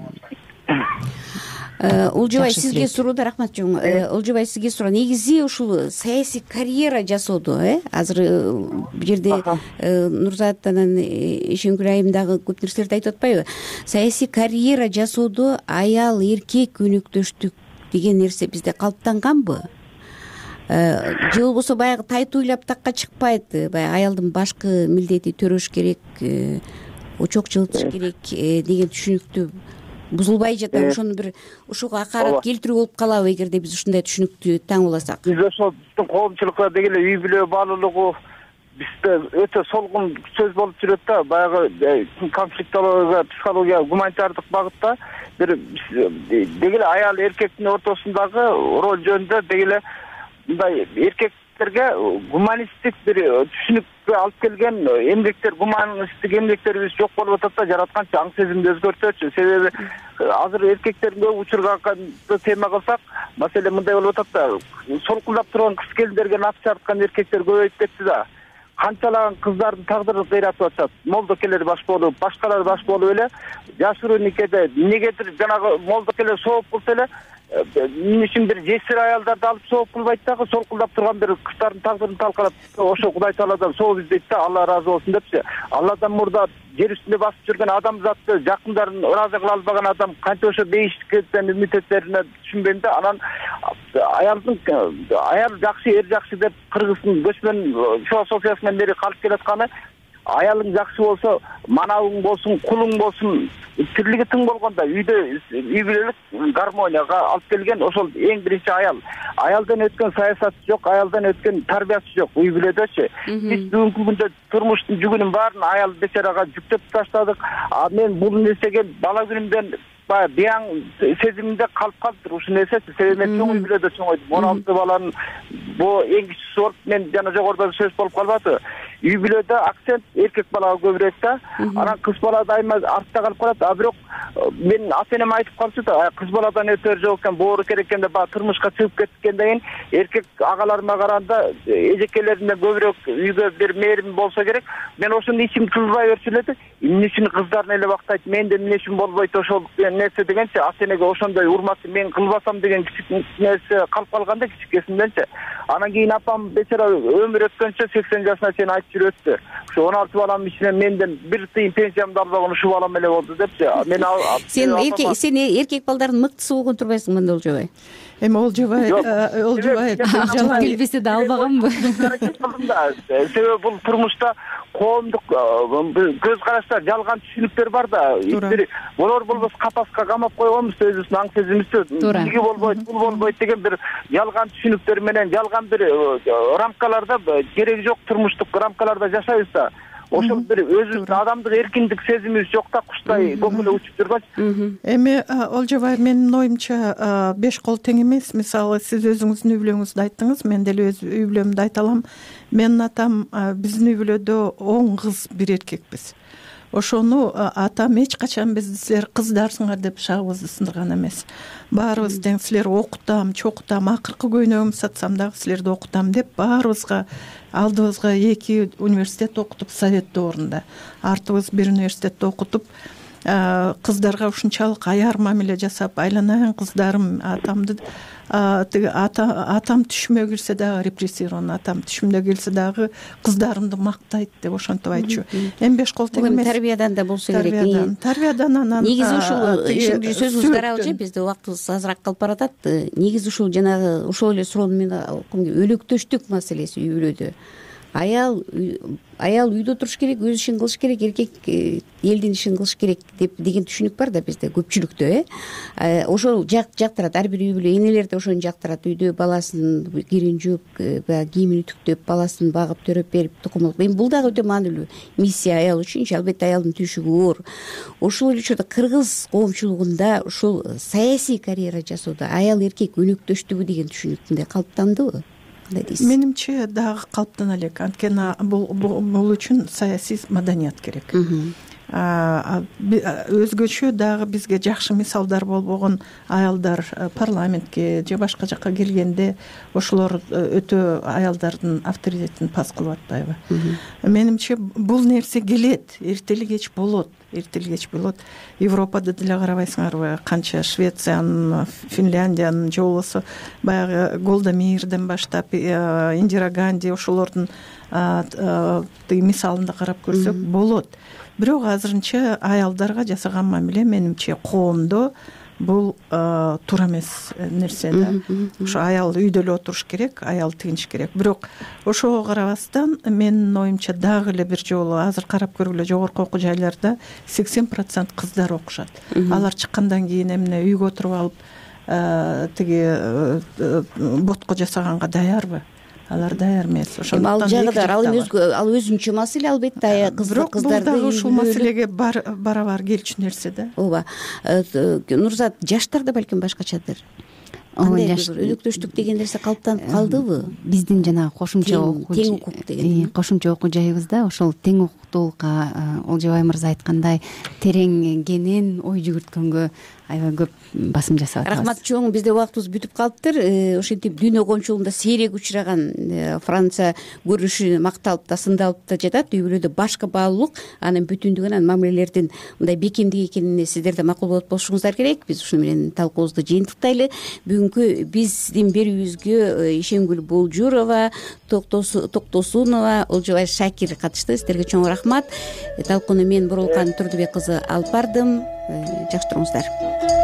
Улжубай, сизге суроодо рахмат. Улжубай, сизге суроо. Негизи ушул саясий карьера жасоодо, азыр бул жерде Нурзат анан Ишемкүл айым дагы көп нерселерди айтып атпайбы? Саясий карьера жасоодо аял эркек өнөктөштүк деген нерсе бизде калыптанганбы? Же болбосо баягы тайтуулап такка чыкпайт, баягы аялдын башкы милдети төрөш керек, очок жылытыш керек деген түшүнүктү бузулбай жатабы, ошону бир ушуга акарат келтирүү болуп калабы эгерде биз ушундай түшүнүктү таң уласак? Биз ошол биздин коомчулукка деги эле үй бүлө баалуулугу бизде өтө солгун сөз болуп жүрөт да, баягы конфликтология, психология, гуманитардык багытта бир деги эле аял эркектин ортосундагы роль жөнүндө деги эле мындай эркектерге гуманисттик бир түшүнүккө алып келген эмгектер, гуманисттик эмгектерибиз жок болуп атат да, жаратканчы аң сезимди өзгөртөчү. Себеби азыр эркектердин көп учурганда тема кылсак, маселе мындай болуп атат да, солкулдап турган кыз келиндерге нап чарткан эркектер көбөйүп кетти да. Канчалаган кыздардын тагдырын кыйратып атат. Молдокелер баш болуп, башкалар баш болуп эле жашыруу никеде эмнегедир жанагы молдокелер сооп кылса эле мен үчүн бир жесир аялдарды алып сооп кылбайт дагы, солкулдап турган бир кыздардын тагдырын талкалап ошо Кудай Тааладан сооп издейт да, Алла ыраазы болсун депчи. Алладан мурда жер үстүндө басып жүргөн адамзатты жакындарын ыраазы кыла албаган адам канча ошо бейиштиктен үмүт этерине түшүнбөйм да. Анан аял жакшы, эр жакшы деп кыргыздын көчмөн философиясынан бери калып келатканы, аялың жакшы болсо, манабың болсун, кулуң болсун, тирлиги тың болгондо үйдө үй бүлөлүк гармонияга алып келген ошол эң биринчи аял. Аялдан өткөн саясаты жок, аялдан өткөн тарбиясы жок үй бүлөдөчү. Биз бүгүнкү күндө турмуштун жүгүнүн баарын аял бечарага жүктөп таштадык. Мен бул нерсеге бала күнүмдөн баягы бияң сезимимде калып калыптыр ушул нерсечи. Себеби мен чоң үй бүлөдө чоңойдум. 16 баланын бу эң кичүүсү болуп, мен жана жогоруда сөз болуп калбады. Үй бүлөдө акцент эркек балага көбүрөөк да. Анан кыз бала дайыма артта калып калат. А бирок мен ата-энем айтып калчу да, кыз баладан өтөр жок экен, боору керек экен деп турмушка чыгып кеткенден кийин эркек агаларыма караганда эжекелерине көбүрөөк үйгө бир мээрим болсо керек. Мен ошону ичим тылбай өрчүлөдү. Эмне үчүн кыздарын эле бактайт, менде эмне үчүн болбойт ошол нерсе дегенчи, ата-энеге ошондой урматты мен кылбасам деген кичик нерсе калып калганда кичикесинденчи. Анан кийин апам бечара өмүр өткөнчө 80 жашына чейин айтып жүрөттү. Ушу 16 баламдын ичинен менден бир тыйын пенсиямды албаган ушул балам эле болду депчи. Мен сен эркек балдардын мыктысы болгон турбайсыңбы анда Олжобай? Эми Олжобай келбесе да албаганбы? Себеби бул турмушта коомдук көз караштар, жалган түшүнүктөр бар да. Болор болбос капаска камап койгонбуз өзүбүздүн аң сезимибизди. Биги болбойт, бул болбойт деген бир жалган түшүнүктөр менен, жалган бир рамкаларда, кереги жок турмуштук рамкаларда жашайбыз да. Ошол бир өзүбүздүн адамдык эркиндик сезимибиз жок да, куштай көк эле учуп жүргөнчү. Эми Олжобай, менин оюмча 5 кол тең эмес. Мисалы сиз өзүңүздүн үй бүлөңүздү айттыңыз, мен деле өз үй бүлөмдү айта алам. Менин атам биздин үй бүлөдө 10 кыз, 1 эркекпиз. Ошону атам эч качан бизди силер кыздарсыңар деп шагыбызды сындырган эмес. Баарыбыз тең силер окутам, чокутам, акыркы көйнөгүмдү сатсам дагы силерди окутам деп баарыбызга алдыбызга 2 университет окутуп, совет доорунда артыбыз 1 университетте окутуп, кыздарга ушунчалык аяр мамиле жасап, айланайын кыздарым, атамды атам түшүмө кирсе дагы репрессирован, атам түшүмдө келсе дагы кыздарымды мактайт деп ошентип айтчу. Эми 5 кол тең эмес. Тарбиядан да болсо керек. Тарбиядан анан негизи ушул сөзүңүздү карабылчы, бизде убактыбыз азыраак калып баратат. Негизи ушул жанагы ошол эле суроону мен өлөктөштүк маселеси үй бүлөдө. Аял үйдө туруш керек, өз ишин кылыш керек, эркек элдин ишин кылыш керек деген түшүнүк бар да бизде көпчүлүктө. Ошол жактырат, ар бир үй бүлө энелер да ошону жактырат. Үйдө баласын кирин жууп, кийимин үтүктөп, баласын багып, төрөп берип, тукум алып. Эми бул дагы өтө маанилүү миссия аял үчүн. Албетте аялдын түйшүгү оор. Ошол эле учурда кыргыз коомчулугунда ушул саясий карьера жасоодо аял эркек өнөктөштүгү деген түшүнүк калыптандыбы? Менимче дагы калыптана элек. Анткени бул үчүн саясий маданият керек. Өзгөчө дагы бизге жакшы мисалдар болбогон аялдар парламентке же башка жакка келгенде ошолор өтө аялдардын авторитетин пас кылып атпайбы? Менимче бул нерсе келет, эртели кеч болот. Европада деле карабайсыңарбы, канча Швециянын, Финляндиянын же болбосо баягы Голда Меирден баштап Индира Ганди ошолордун мисалында карап көрсөк болот. Бирок азырынча аялдарга жасаган мамиле менимче коомдо бул туура эмес нерсе да. Ошо аял үйдө эле отуруш керек, аял тыгыныш керек. Бирок ошого карабастан менин оюмча дагы эле бир жолу азыр карап көргүлө жогорку окуу жайларда 80% кыздар окушат. Алар чыккандан кийин эмне үйгө отуруп алып тиги ботко жасаганга даярбы? Алар даяр эмес. Ал жагыдар ал өзүнчө маселе албетте, кыздар дагы ушул маселеге барабар келчү нерсе да. Ооба. Нурзат, жаштар да балким башкачадыр. Өнөктөштүк деген нерсе калыптанып калдыбы? Биздин жанагы кошумча окуу тең укук деген кошумча окуу жайыбызда ошол тең укуктуулукка Олжобай мырза айткандай тереңгенен ой жүгүрткөнгө аябай көп басым жасап атабыз. Рахмат чоң, бизде убактыбыз бүтүп калыптыр. Ошентип дүйнө коомчулугунда сейрек учураган Франция көрүнүшү макталып да сындалып да жатат. Үй бүлөдө башка баалуулук, анын бүтүндүгү, анын мамилелердин мындай бекемдик экенине сиздер да макул болот болушуңуздар керек. Биз ушуну менен талкуубузду жыйынтыктайлы. Бүгүнкү биздин берүүбүзгө Ишемгүл Болжурова, Токтосунова, Олжобай Шакир катышты. Сиздерге чоң рахмат. Талкууну мен Бурулкан Турдубек кызы алып бардым. Жакшы туруңуздар.